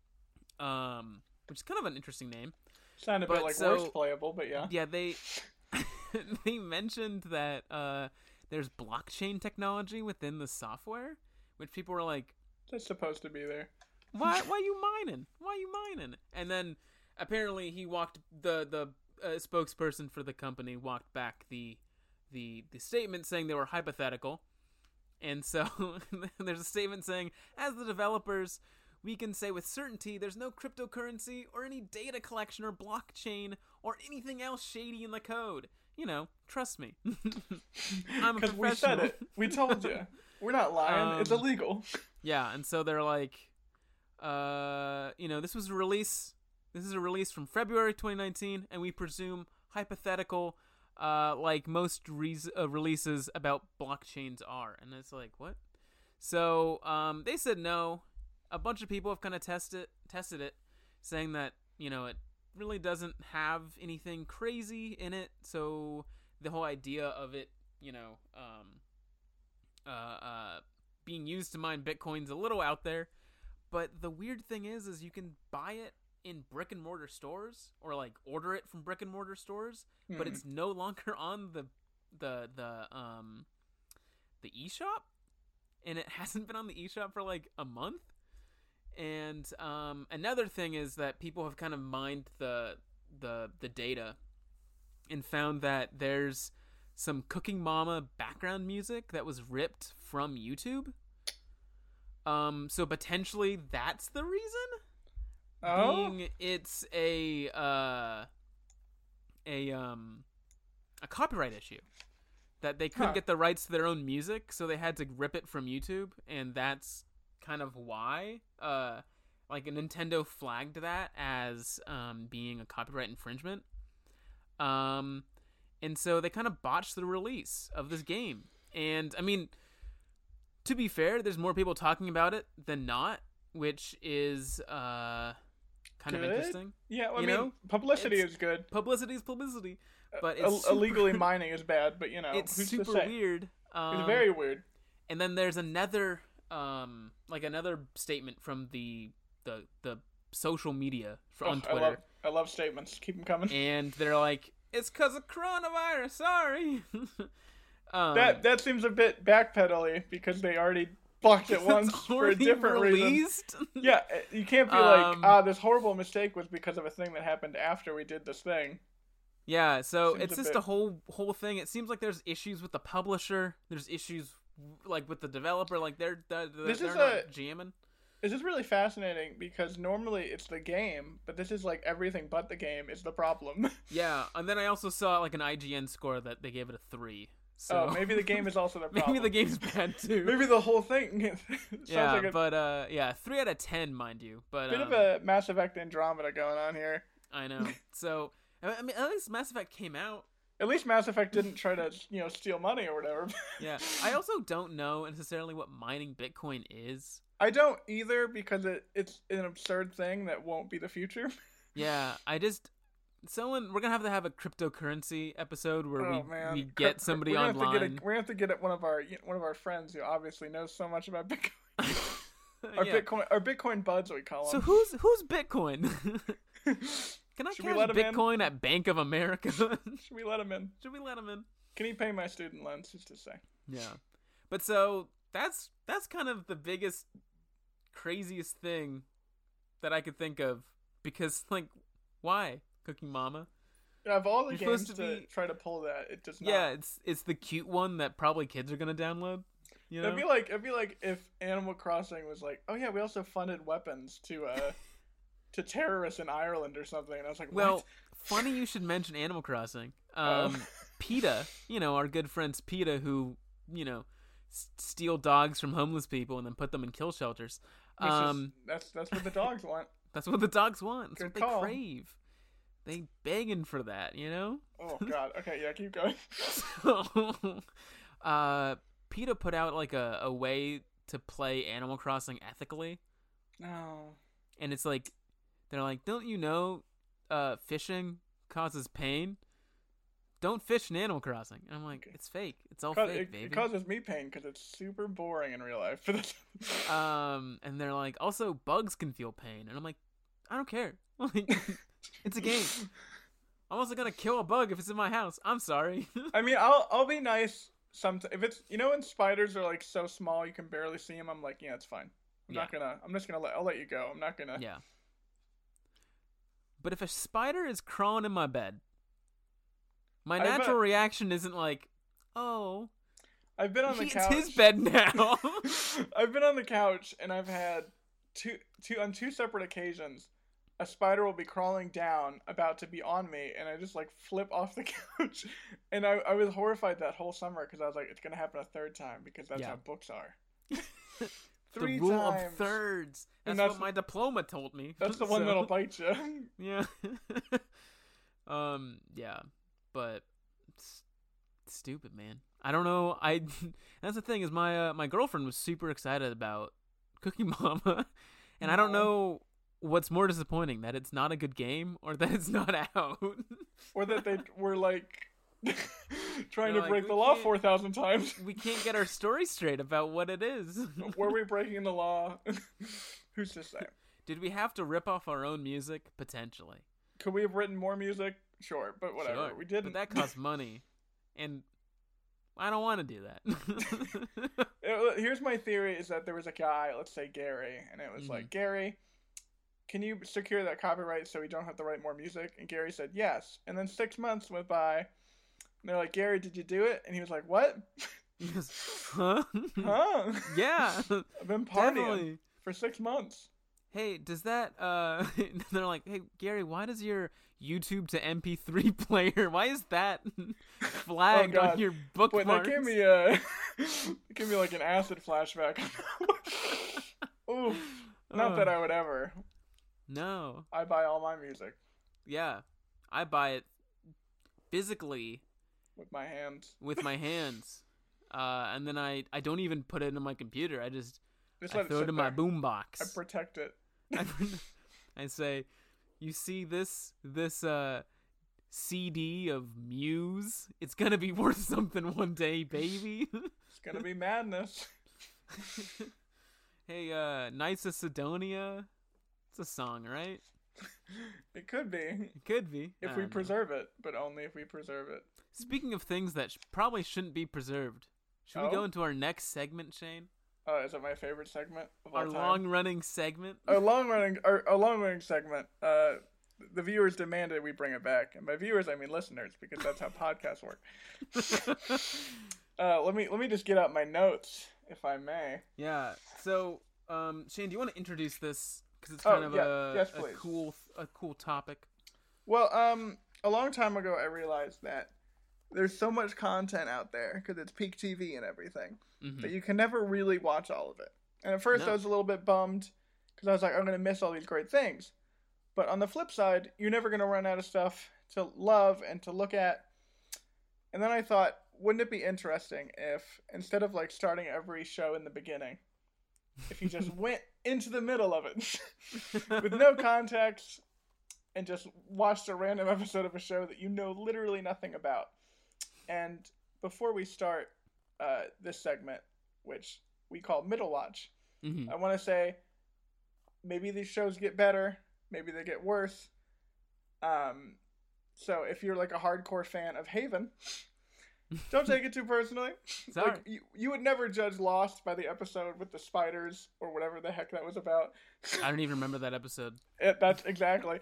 Speaker 2: um, which is kind of an interesting name.
Speaker 1: Sound a
Speaker 2: but
Speaker 1: bit like
Speaker 2: so-
Speaker 1: worst playable, but yeah.
Speaker 2: Yeah, they they mentioned that uh, there's blockchain technology within the software, which people were like,
Speaker 1: That's supposed to be there.
Speaker 2: "Why? Why you mining? Why you mining?" And then apparently he walked the the uh, spokesperson for the company walked back the the the statement saying they were hypothetical, and so there's a statement saying, "As the developers, we can say with certainty there's no cryptocurrency or any data collection or blockchain or anything else shady in the code. You know, trust me. I'm a
Speaker 1: Because
Speaker 2: professional."
Speaker 1: we said it. We told you. We're not lying. it's
Speaker 2: Um,
Speaker 1: illegal.
Speaker 2: Yeah, and so they're like, uh, you know, this was a release. This is a release from February twenty nineteen, and we presume hypothetical, uh, like most re- uh, releases about blockchains are. And it's like, what? So um, they said no. A bunch of people have kind of tested tested it, saying that, you know, it really doesn't have anything crazy in it. So the whole idea of it, you know, um, uh, uh, being used to mine Bitcoin's a little out there. But the weird thing is, is you can buy it in brick and mortar stores, or like order it from brick and mortar stores, but
Speaker 1: Hmm.
Speaker 2: it's no longer on the the the um the eShop, and it hasn't been on the eShop for like a month. And um, another thing is that people have kind of mined the the the data and found that there's some Cooking Mama background music that was ripped from YouTube. Um, so potentially that's the reason.
Speaker 1: Oh.
Speaker 2: Being it's a uh, a um a copyright issue that they couldn't
Speaker 1: Huh.
Speaker 2: get the rights to their own music, so they had to rip it from YouTube, and that's kind of why uh like Nintendo flagged that as um being a copyright infringement. Um and so they kind of botched the release of this game. And I mean, to be fair, there's more people talking about it than not, which is uh kind of
Speaker 1: Good.
Speaker 2: interesting.
Speaker 1: Yeah, well, I
Speaker 2: You
Speaker 1: mean,
Speaker 2: know,
Speaker 1: publicity
Speaker 2: it's-
Speaker 1: is good.
Speaker 2: Publicity is publicity, but
Speaker 1: Ill-
Speaker 2: it's super,
Speaker 1: illegally mining is bad, but you know,
Speaker 2: it's
Speaker 1: who's
Speaker 2: super
Speaker 1: to say?
Speaker 2: weird. Um,
Speaker 1: It's very weird.
Speaker 2: And then there's another, um, like another statement from the the the social media for, on
Speaker 1: Ugh, I
Speaker 2: Twitter,
Speaker 1: love, I love statements. Keep them coming.
Speaker 2: and they're like, "It's because of coronavirus. Sorry." um,
Speaker 1: that that seems a bit backpedaling because they already fucked it
Speaker 2: it's
Speaker 1: once for a
Speaker 2: already
Speaker 1: different reason.
Speaker 2: released.
Speaker 1: Yeah, uh, you can't be like,
Speaker 2: Um,
Speaker 1: ah, this horrible mistake was because of a thing that happened after we did this thing.
Speaker 2: Yeah, so
Speaker 1: Seems
Speaker 2: it's
Speaker 1: a
Speaker 2: just
Speaker 1: bit-
Speaker 2: a whole whole thing. It seems like there's issues with the publisher. There's issues like with the developer. Like they're they're,
Speaker 1: This
Speaker 2: they're
Speaker 1: is
Speaker 2: not
Speaker 1: a-
Speaker 2: jamming.
Speaker 1: This is really fascinating because normally it's the game, but this is like everything but the game is the problem.
Speaker 2: Yeah, and then I also saw like an I G N score that they gave it a three. So
Speaker 1: Oh, maybe the game is also the problem.
Speaker 2: maybe the game's bad too.
Speaker 1: Maybe the whole thing. sounds
Speaker 2: yeah,
Speaker 1: like a
Speaker 2: but uh, yeah, three out of ten, mind you. But
Speaker 1: bit
Speaker 2: um,
Speaker 1: of a Mass Effect Andromeda going on here.
Speaker 2: I know. So I I mean, at least Mass Effect came out.
Speaker 1: At least Mass Effect didn't try to, you know, steal money or whatever.
Speaker 2: Yeah, I also don't know necessarily what mining Bitcoin is.
Speaker 1: I don't either because it, it's an absurd thing that won't be the future.
Speaker 2: Yeah, I just someone we're gonna have to have a cryptocurrency episode where
Speaker 1: Oh
Speaker 2: we
Speaker 1: man,
Speaker 2: we
Speaker 1: Crypt-
Speaker 2: get somebody
Speaker 1: we're gonna have to
Speaker 2: online.
Speaker 1: get a, we're gonna have to get it one of our one of our friends who obviously knows so much about Bitcoin. Our
Speaker 2: Yeah.
Speaker 1: Bitcoin, our Bitcoin buds, we call
Speaker 2: So
Speaker 1: them.
Speaker 2: who's who's Bitcoin? Can I
Speaker 1: Should we
Speaker 2: cash
Speaker 1: let him in?
Speaker 2: Bitcoin at Bank of America?
Speaker 1: Should we let him in?
Speaker 2: Should we let him in?
Speaker 1: Can he pay my student loans? Just to say.
Speaker 2: Yeah. But so that's that's kind of the biggest, craziest thing that I could think of because like, why Cooking Mama?
Speaker 1: Yeah, of all the
Speaker 2: You're
Speaker 1: games
Speaker 2: supposed
Speaker 1: to,
Speaker 2: to be-
Speaker 1: try to pull that, it does not.
Speaker 2: Yeah, it's it's the cute one that probably kids are gonna download. You know?
Speaker 1: It'd be like it'd be like if Animal Crossing was like, oh yeah, we also funded weapons to uh to terrorists in Ireland or something, and I was like,
Speaker 2: Well,
Speaker 1: what?
Speaker 2: funny you should mention Animal Crossing.
Speaker 1: Oh.
Speaker 2: Um, PETA, you know, our good friends PETA, who, you know, s- steal dogs from homeless people and then put them in kill shelters.
Speaker 1: Which is-
Speaker 2: Um,
Speaker 1: that's that's what the dogs want.
Speaker 2: that's what the dogs want. That's
Speaker 1: Good
Speaker 2: what they
Speaker 1: call.
Speaker 2: crave. They begging for that, you know?
Speaker 1: Oh god. Okay, yeah, keep going.
Speaker 2: So, uh, PETA put out, like, a, a way to play Animal Crossing ethically.
Speaker 1: No.
Speaker 2: And it's like, they're like, don't you know uh, fishing causes pain? Don't fish in Animal Crossing. And I'm like, it's fake. It's all
Speaker 1: Ca-
Speaker 2: fake,
Speaker 1: it,
Speaker 2: baby.
Speaker 1: it causes me pain because it's super boring in real life.
Speaker 2: um, and they're like, also bugs can feel pain. And I'm like, I don't care. Like, it's a game. I'm also gonna kill a bug if it's in my house. I'm sorry.
Speaker 1: I mean, I'll I'll be nice. Sometimes if it's, you know, when spiders are like so small you can barely see them, I'm like, yeah, it's fine. I'm
Speaker 2: Yeah.
Speaker 1: not gonna. I'm just gonna let. I'll let you go. I'm not gonna.
Speaker 2: Yeah. But if a spider is crawling in my bed, my
Speaker 1: I bet-
Speaker 2: natural reaction isn't like, oh,
Speaker 1: I've been on the
Speaker 2: it's
Speaker 1: couch.
Speaker 2: his bed now.
Speaker 1: I've been on the couch and I've had two two on two separate occasions. A spider will be crawling down, about to be on me, and I just like flip off the couch. And I, I was horrified that whole summer because I was like, it's gonna happen a third time because that's
Speaker 2: Yeah.
Speaker 1: how books are.
Speaker 2: The rule
Speaker 1: times.
Speaker 2: of thirds. That's,
Speaker 1: And that's-
Speaker 2: what my diploma told me.
Speaker 1: That's the one
Speaker 2: So,
Speaker 1: that'll bite you.
Speaker 2: Yeah. um. Yeah. But it's, it's stupid, man. I don't know. I. That's the thing is my uh, my girlfriend was super excited about Cooking Mama, and I don't
Speaker 1: Aw.
Speaker 2: know what's more disappointing, that it's not a good game or that it's not out.
Speaker 1: Or that they were like trying
Speaker 2: They're
Speaker 1: to
Speaker 2: like,
Speaker 1: break
Speaker 2: "We
Speaker 1: the law
Speaker 2: can't-
Speaker 1: four thousand times.
Speaker 2: We can't get our story straight about what it is.
Speaker 1: Were we breaking the law? Who's to say?
Speaker 2: Did we have to rip off our own music? Potentially.
Speaker 1: Could we have written more music? Sure, but whatever.
Speaker 2: Sure.
Speaker 1: We didn't.
Speaker 2: But that costs money, and I don't want to do that.
Speaker 1: It- here's my theory: is that there was a guy, let's say Gary, and it was
Speaker 2: Mhm.
Speaker 1: like, Gary, can you secure that copyright so we don't have to write more music? And Gary said yes. And then six months went by, and they're like, Gary, did you do it? And he was like, what?
Speaker 2: He goes, huh?
Speaker 1: Huh?
Speaker 2: Yeah,
Speaker 1: I've been partying
Speaker 2: definitely.
Speaker 1: for six months.
Speaker 2: Hey, does that? Uh, they're like, hey, Gary, why does your YouTube to M P three player? Why is that flagged
Speaker 1: Oh, God.
Speaker 2: on your
Speaker 1: Wait,
Speaker 2: bookmarks?
Speaker 1: that gave me a, that gave me like an acid flashback. Oof. Not that I would ever.
Speaker 2: No.
Speaker 1: I buy all my music
Speaker 2: Yeah, I buy it physically
Speaker 1: with my hands.
Speaker 2: with my hands, uh, and then I I don't even put it into my computer. I just
Speaker 1: Just
Speaker 2: I
Speaker 1: let
Speaker 2: throw
Speaker 1: it
Speaker 2: it
Speaker 1: sit
Speaker 2: in my
Speaker 1: there.
Speaker 2: boombox.
Speaker 1: I protect it.
Speaker 2: I, I say, you see this this uh C D of Muse? It's gonna be worth something one day, baby.
Speaker 1: It's gonna be madness.
Speaker 2: Hey, uh, Knights of Sidonia. It's a song, right?
Speaker 1: It could be.
Speaker 2: It could be. I
Speaker 1: If we
Speaker 2: don't know.
Speaker 1: preserve it, but only if we preserve it.
Speaker 2: Speaking of things that sh- probably shouldn't be preserved, should we go
Speaker 1: Oh?
Speaker 2: into our next segment, Shane?
Speaker 1: Oh, is it my favorite segment of all
Speaker 2: Our
Speaker 1: time?
Speaker 2: long-running segment.
Speaker 1: Our long running, our, our long running segment. Uh, the viewers demanded we bring it back, and by viewers I mean listeners, because that's how podcasts work. Uh, let me let me just get out my notes, if I may.
Speaker 2: Yeah. So Um, Shane, do you want to introduce this because it's
Speaker 1: Oh,
Speaker 2: kind of
Speaker 1: yeah.
Speaker 2: a,
Speaker 1: Yes,
Speaker 2: a
Speaker 1: please.
Speaker 2: cool a cool topic.
Speaker 1: Well, um, a long time ago, I realized that there's so much content out there because it's peak T V and everything
Speaker 2: Mhm.
Speaker 1: that you can never really watch all of it. And at first,
Speaker 2: No.
Speaker 1: I was a little bit bummed because I was like, I'm gonna miss all these great things. But on the flip side, you're never gonna run out of stuff to love and to look at. And then I thought, wouldn't it be interesting if instead of like starting every show in the beginning, if you just went into the middle of it with no context and just watched a random episode of a show that you know literally nothing about. And before we start uh, this segment, which we call Middle Watch,
Speaker 2: Mhm.
Speaker 1: I want to say maybe these shows get better, maybe they get worse. Um, so if you're like a hardcore fan of Haven, don't take it too personally.
Speaker 2: Sorry.
Speaker 1: Like you, you would never judge Lost by the episode with the spiders or whatever the heck that was about.
Speaker 2: I don't even remember that episode.
Speaker 1: It, that's exactly.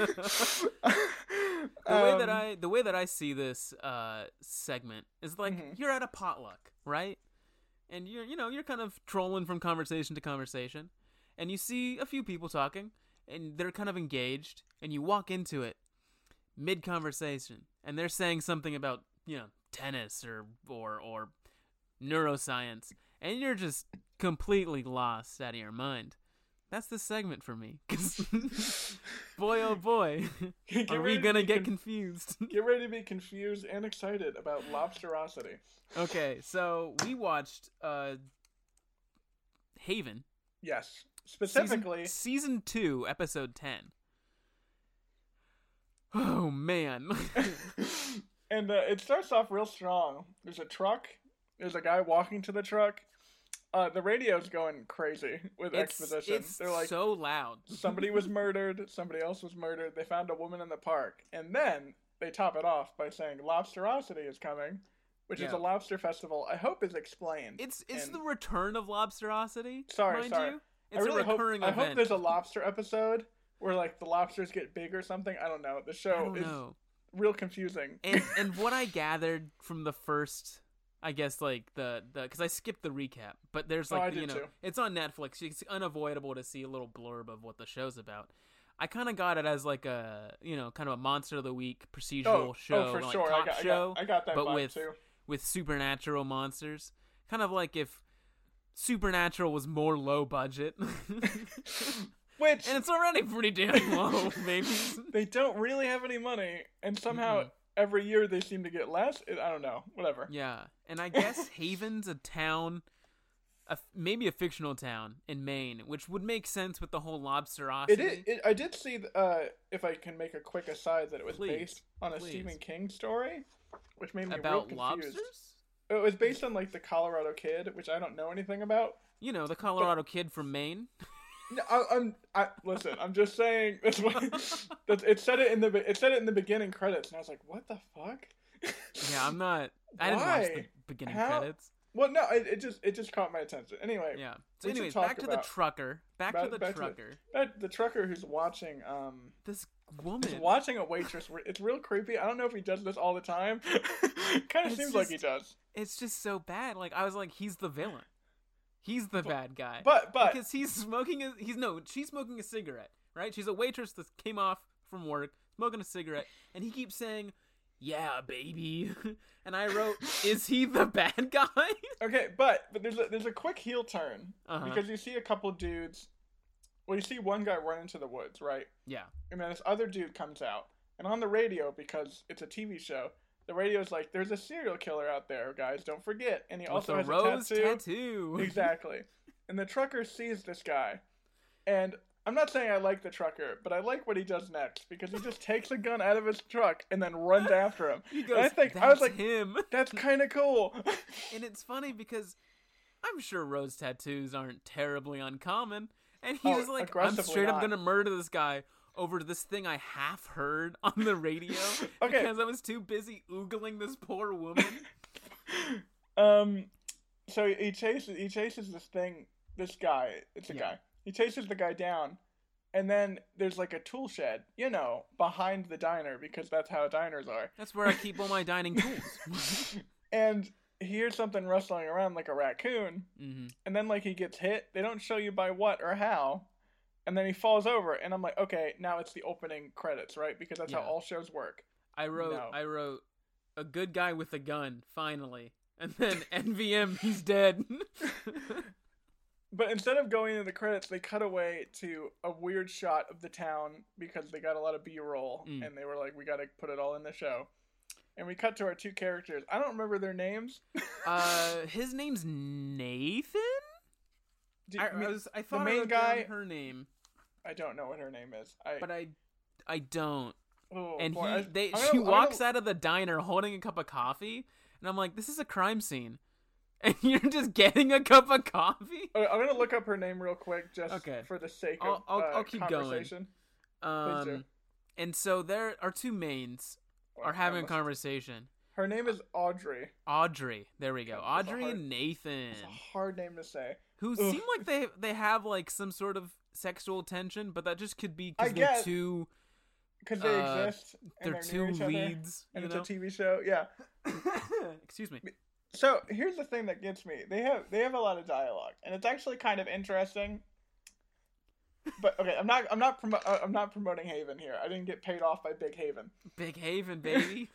Speaker 2: The way that
Speaker 1: Um,
Speaker 2: I the way that I see this uh, segment is like
Speaker 1: Mhm.
Speaker 2: you're at a potluck, right? And you're you know you're kind of trolling from conversation to conversation, and you see a few people talking, and they're kind of engaged, and you walk into it mid conversation, and they're saying something about you know tennis or or or neuroscience, and you're just completely lost out of your mind. That's the segment for me. 'Cause boy, oh boy,
Speaker 1: Get
Speaker 2: are we
Speaker 1: ready to
Speaker 2: gonna
Speaker 1: be
Speaker 2: get
Speaker 1: conf-
Speaker 2: confused?
Speaker 1: Get ready to be confused and excited about Lobsterosity.
Speaker 2: Okay, so we watched uh, Haven.
Speaker 1: Yes.
Speaker 2: season-
Speaker 1: Specifically,
Speaker 2: season, two, episode ten. Oh man.
Speaker 1: and uh, it starts off real strong. There's a truck. There's a guy walking to the truck. Uh, the radio's going crazy with
Speaker 2: it's
Speaker 1: exposition.
Speaker 2: it's
Speaker 1: They're like,
Speaker 2: so loud.
Speaker 1: somebody was murdered, somebody else was murdered, they found a woman in the park. And then they top it off by saying Lobsterosity is coming, which is
Speaker 2: Yeah.
Speaker 1: a lobster festival I hope is explained.
Speaker 2: It's it's
Speaker 1: And-
Speaker 2: the return of Lobsterosity.
Speaker 1: Sorry,
Speaker 2: mind
Speaker 1: sorry.
Speaker 2: You.
Speaker 1: I
Speaker 2: It's
Speaker 1: really
Speaker 2: a
Speaker 1: hope,
Speaker 2: recurring
Speaker 1: I
Speaker 2: event.
Speaker 1: hope there's a lobster episode where like the lobsters get big or something. I don't know. The
Speaker 2: I
Speaker 1: show
Speaker 2: don't
Speaker 1: is
Speaker 2: know.
Speaker 1: real confusing.
Speaker 2: And and what I gathered from the first, I guess like the the because I skipped the recap, but there's
Speaker 1: Oh,
Speaker 2: like
Speaker 1: I
Speaker 2: the, you
Speaker 1: did
Speaker 2: know
Speaker 1: too.
Speaker 2: it's on Netflix. It's unavoidable to see a little blurb of what the show's about. I kind of got it as like a you know kind of a monster of the week procedural
Speaker 1: oh,
Speaker 2: show,
Speaker 1: oh, for
Speaker 2: like
Speaker 1: sure.
Speaker 2: talk
Speaker 1: I got, I
Speaker 2: show,
Speaker 1: got, I got that
Speaker 2: but
Speaker 1: vibe
Speaker 2: with
Speaker 1: too.
Speaker 2: with supernatural monsters. Kind of like if Supernatural was more low budget, and
Speaker 1: Which
Speaker 2: it's already pretty damn low, maybe.
Speaker 1: they don't really have any money, and somehow
Speaker 2: Mm-mm.
Speaker 1: every year they seem to get less. It, I don't know. Whatever.
Speaker 2: Yeah, and I guess Haven's a town, a, maybe a fictional town in Maine, which would make sense with the whole lobsterosity.
Speaker 1: It, is, it I did see, uh, if I can make a quick aside, that it was
Speaker 2: Please,
Speaker 1: based on a
Speaker 2: please.
Speaker 1: Stephen King story, which made me
Speaker 2: About
Speaker 1: real confused.
Speaker 2: lobsters?
Speaker 1: It was based on like the Colorado Kid, which I don't know anything about.
Speaker 2: You know, the Colorado kid from Maine.
Speaker 1: No, I, I'm. I listen. I'm just saying. That's what. That's, it said it in the. It said it in the beginning credits, and I was like, "What the fuck?"
Speaker 2: Yeah, I'm not. I didn't watch the
Speaker 1: Why?
Speaker 2: beginning
Speaker 1: How?
Speaker 2: credits.
Speaker 1: Well, no, it, it just it just caught my attention. Anyway,
Speaker 2: Yeah. So,
Speaker 1: we should
Speaker 2: anyways,
Speaker 1: talk
Speaker 2: back to the
Speaker 1: about-
Speaker 2: trucker. Back
Speaker 1: back-
Speaker 2: to the
Speaker 1: back to the-
Speaker 2: trucker.
Speaker 1: that, the trucker who's watching, um,
Speaker 2: This
Speaker 1: is
Speaker 2: woman.
Speaker 1: watching a waitress. It's real creepy. I don't know if he does this all the time. Kind of
Speaker 2: It's
Speaker 1: seems like he
Speaker 2: just-
Speaker 1: does.
Speaker 2: It's just so bad. Like I was like, he's the villain. He's the bad guy.
Speaker 1: But but
Speaker 2: because he's smoking a he's no she's smoking a cigarette, right? She's a waitress that came off from work smoking a cigarette, and he keeps saying, "Yeah, baby," and I wrote, "Is he the bad guy?"
Speaker 1: okay, but but there's a, there's a quick heel turn
Speaker 2: Uh-huh.
Speaker 1: because you see a couple dudes. Well, you see one guy run into the woods, right?
Speaker 2: Yeah,
Speaker 1: And then this other dude comes out, and on the radio, because it's a T V show, the radio's like, "There's a serial killer out there, guys. Don't forget." And he
Speaker 2: with
Speaker 1: also
Speaker 2: a
Speaker 1: has
Speaker 2: rose
Speaker 1: a tattoo.
Speaker 2: tattoo.
Speaker 1: Exactly. And the trucker sees this guy, and I'm not saying I like the trucker, but I like what he does next because he just takes a gun out of his truck and then runs after him.
Speaker 2: He
Speaker 1: And
Speaker 2: goes,
Speaker 1: I think
Speaker 2: "That's
Speaker 1: I was like,
Speaker 2: him,"
Speaker 1: that's kind of cool.
Speaker 2: and it's funny because I'm sure rose tattoos aren't terribly uncommon, and he's
Speaker 1: Oh,
Speaker 2: just like, "I'm
Speaker 1: aggressively
Speaker 2: straight up
Speaker 1: not.
Speaker 2: gonna murder this guy." Over this thing I half heard on the radio
Speaker 1: Okay.
Speaker 2: because I was too busy oogling this poor woman.
Speaker 1: um, so he chases he chases this thing, this guy. It's a
Speaker 2: Yeah.
Speaker 1: guy. He chases the guy down, and then there's like a tool shed, you know, behind the diner because that's how diners are.
Speaker 2: That's where I keep all my dining tools.
Speaker 1: And he hears something rustling around like a raccoon,
Speaker 2: Mm-hmm.
Speaker 1: and then like he gets hit. They don't show you by what or how, and then he falls over, and I'm like, okay, now it's the opening credits, right? Because that's
Speaker 2: Yeah.
Speaker 1: how all shows work.
Speaker 2: I wrote
Speaker 1: No.
Speaker 2: I wrote a good guy with a gun, finally. And then N V M, he's dead.
Speaker 1: But instead of going into the credits, they cut away to a weird shot of the town because they got a lot of B-roll,
Speaker 2: Mm.
Speaker 1: and they were like, we got to put it all in the show. And we cut to our two characters. I don't remember their names.
Speaker 2: uh his name's Nathan?
Speaker 1: Do-
Speaker 2: I, I
Speaker 1: me-
Speaker 2: was I thought I
Speaker 1: main
Speaker 2: wrote down
Speaker 1: guy-
Speaker 2: her name,
Speaker 1: I don't know what her name is. I,
Speaker 2: but I I don't.
Speaker 1: oh,
Speaker 2: And
Speaker 1: boy,
Speaker 2: he
Speaker 1: I-
Speaker 2: they
Speaker 1: I'm
Speaker 2: she
Speaker 1: gonna- I'm
Speaker 2: walks
Speaker 1: gonna-
Speaker 2: out of the diner holding a cup of coffee, and I'm like, this is a crime scene. And you're just getting a cup of coffee?
Speaker 1: Okay, I'm gonna look up her name real quick, just
Speaker 2: Okay.
Speaker 1: for the sake
Speaker 2: I'll-
Speaker 1: of
Speaker 2: I'll-
Speaker 1: uh,
Speaker 2: I'll keep going.
Speaker 1: conversation. do.
Speaker 2: Um and so there our two mains
Speaker 1: Well,
Speaker 2: are having a
Speaker 1: almost-
Speaker 2: conversation.
Speaker 1: Her name is Audrey.
Speaker 2: Audrey, there we go.
Speaker 1: That's a
Speaker 2: Audrey
Speaker 1: hard-
Speaker 2: and Nathan,
Speaker 1: It's a hard name to say.
Speaker 2: who
Speaker 1: Ugh.
Speaker 2: seem like they they have like some sort of sexual tension, but that just could be
Speaker 1: I
Speaker 2: because they're
Speaker 1: guess.
Speaker 2: two
Speaker 1: Because they
Speaker 2: Uh,
Speaker 1: exist. And
Speaker 2: they're
Speaker 1: they're
Speaker 2: two
Speaker 1: near each other,
Speaker 2: leads,
Speaker 1: and
Speaker 2: you
Speaker 1: it's
Speaker 2: know.
Speaker 1: a T V show. Yeah.
Speaker 2: Excuse me.
Speaker 1: So here's the thing that gets me. They have they have a lot of dialogue, and it's actually kind of interesting. But okay, I'm not I'm not promo- uh, I'm not promoting Haven here. I didn't get paid off by Big Haven.
Speaker 2: Big Haven, baby.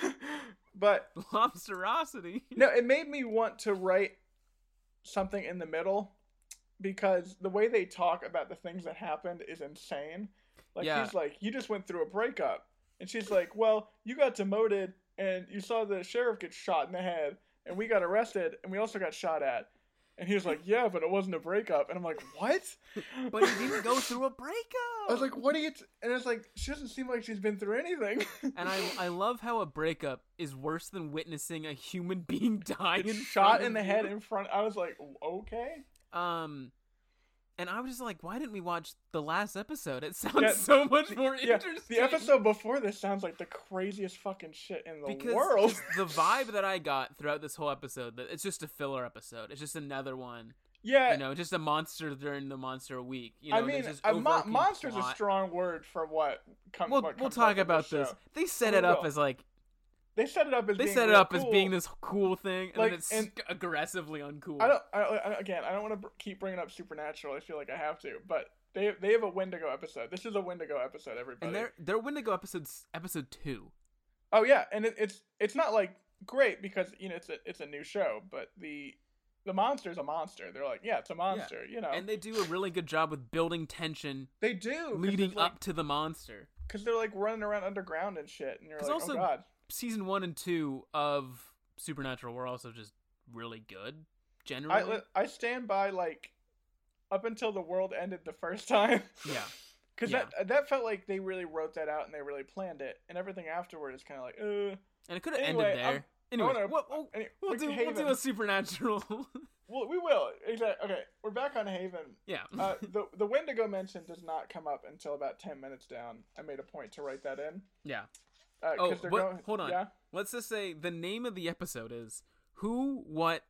Speaker 1: But
Speaker 2: Lobsterosity.
Speaker 1: no, it made me want to write something in the middle because the way they talk about the things that happened is insane. Like
Speaker 2: Yeah.
Speaker 1: he's like, "You just went through a breakup," and she's like, "Well, you got demoted, and you saw the sheriff get shot in the head, and we got arrested, and we also got shot at." And he was like, "Yeah, but it wasn't a breakup." And I'm like, "What?"
Speaker 2: But he didn't go through a breakup.
Speaker 1: I was like, "What do you?" T-? And it's like, she doesn't seem like she's been through anything.
Speaker 2: and I I love how a breakup is worse than witnessing a human being die in
Speaker 1: It's
Speaker 2: front
Speaker 1: shot
Speaker 2: of
Speaker 1: in the
Speaker 2: you.
Speaker 1: head in front. I was like, "Okay."
Speaker 2: Um, and I was just like, why didn't we watch the last episode? It sounds
Speaker 1: Yeah,
Speaker 2: so much more
Speaker 1: Yeah,
Speaker 2: interesting.
Speaker 1: the episode before this sounds like the craziest fucking shit in the
Speaker 2: because
Speaker 1: world.
Speaker 2: just the vibe that I got throughout this whole episode, that it's just a filler episode. It's just another one.
Speaker 1: Yeah,
Speaker 2: You know, just a monster during the monster week. You know,
Speaker 1: I mean,
Speaker 2: there's just
Speaker 1: a mo-
Speaker 2: overarching
Speaker 1: monster's a
Speaker 2: plot.
Speaker 1: strong word for what. Com-
Speaker 2: We'll
Speaker 1: what
Speaker 2: we'll
Speaker 1: comes
Speaker 2: talk
Speaker 1: up in
Speaker 2: about
Speaker 1: this.
Speaker 2: this.
Speaker 1: show.
Speaker 2: They set
Speaker 1: We
Speaker 2: it up
Speaker 1: will.
Speaker 2: as like
Speaker 1: They set it up as
Speaker 2: they
Speaker 1: being
Speaker 2: set it
Speaker 1: real
Speaker 2: up as
Speaker 1: cool.
Speaker 2: being this cool thing, and
Speaker 1: Like,
Speaker 2: then it's
Speaker 1: and-
Speaker 2: aggressively uncool.
Speaker 1: I don't. I, I, again, I don't want to br- keep bringing up Supernatural. I feel like I have to, but they they have a Wendigo episode. This is a Wendigo episode, everybody.
Speaker 2: and their their Wendigo episodes episode two.
Speaker 1: Oh yeah, and it, it's it's not like great because you know it's a it's a new show, but the the monster's a monster. They're like, yeah, it's a monster, you know.
Speaker 2: And they do a really good job with building tension
Speaker 1: they do
Speaker 2: leading up to the monster.
Speaker 1: because they're like running around underground and shit, and you're
Speaker 2: 'Cause
Speaker 1: like,
Speaker 2: also-
Speaker 1: oh god.
Speaker 2: Season one and two of Supernatural were also just really good.
Speaker 1: I
Speaker 2: Generally,
Speaker 1: li- I stand by like up until the world ended the first time.
Speaker 2: yeah.
Speaker 1: Because
Speaker 2: Yeah.
Speaker 1: that that felt like they really wrote that out and they really planned it, and everything afterward is kind of like, uh.
Speaker 2: And it could have
Speaker 1: Anyway,
Speaker 2: ended there.
Speaker 1: I'm-
Speaker 2: Anyway,
Speaker 1: wanna-
Speaker 2: we'll, we'll,
Speaker 1: Any,
Speaker 2: we'll
Speaker 1: like,
Speaker 2: do we'll
Speaker 1: Haven.
Speaker 2: do a Supernatural.
Speaker 1: Well, we will. Exactly. Okay, we're back on Haven.
Speaker 2: yeah.
Speaker 1: Uh, the the Wendigo mention does not come up until about ten minutes down. I made a point to write that in.
Speaker 2: yeah.
Speaker 1: Uh,
Speaker 2: Oh,
Speaker 1: 'cause they're
Speaker 2: what,
Speaker 1: going,
Speaker 2: hold on.
Speaker 1: Yeah.
Speaker 2: Let's just say the name of the episode is Who, What,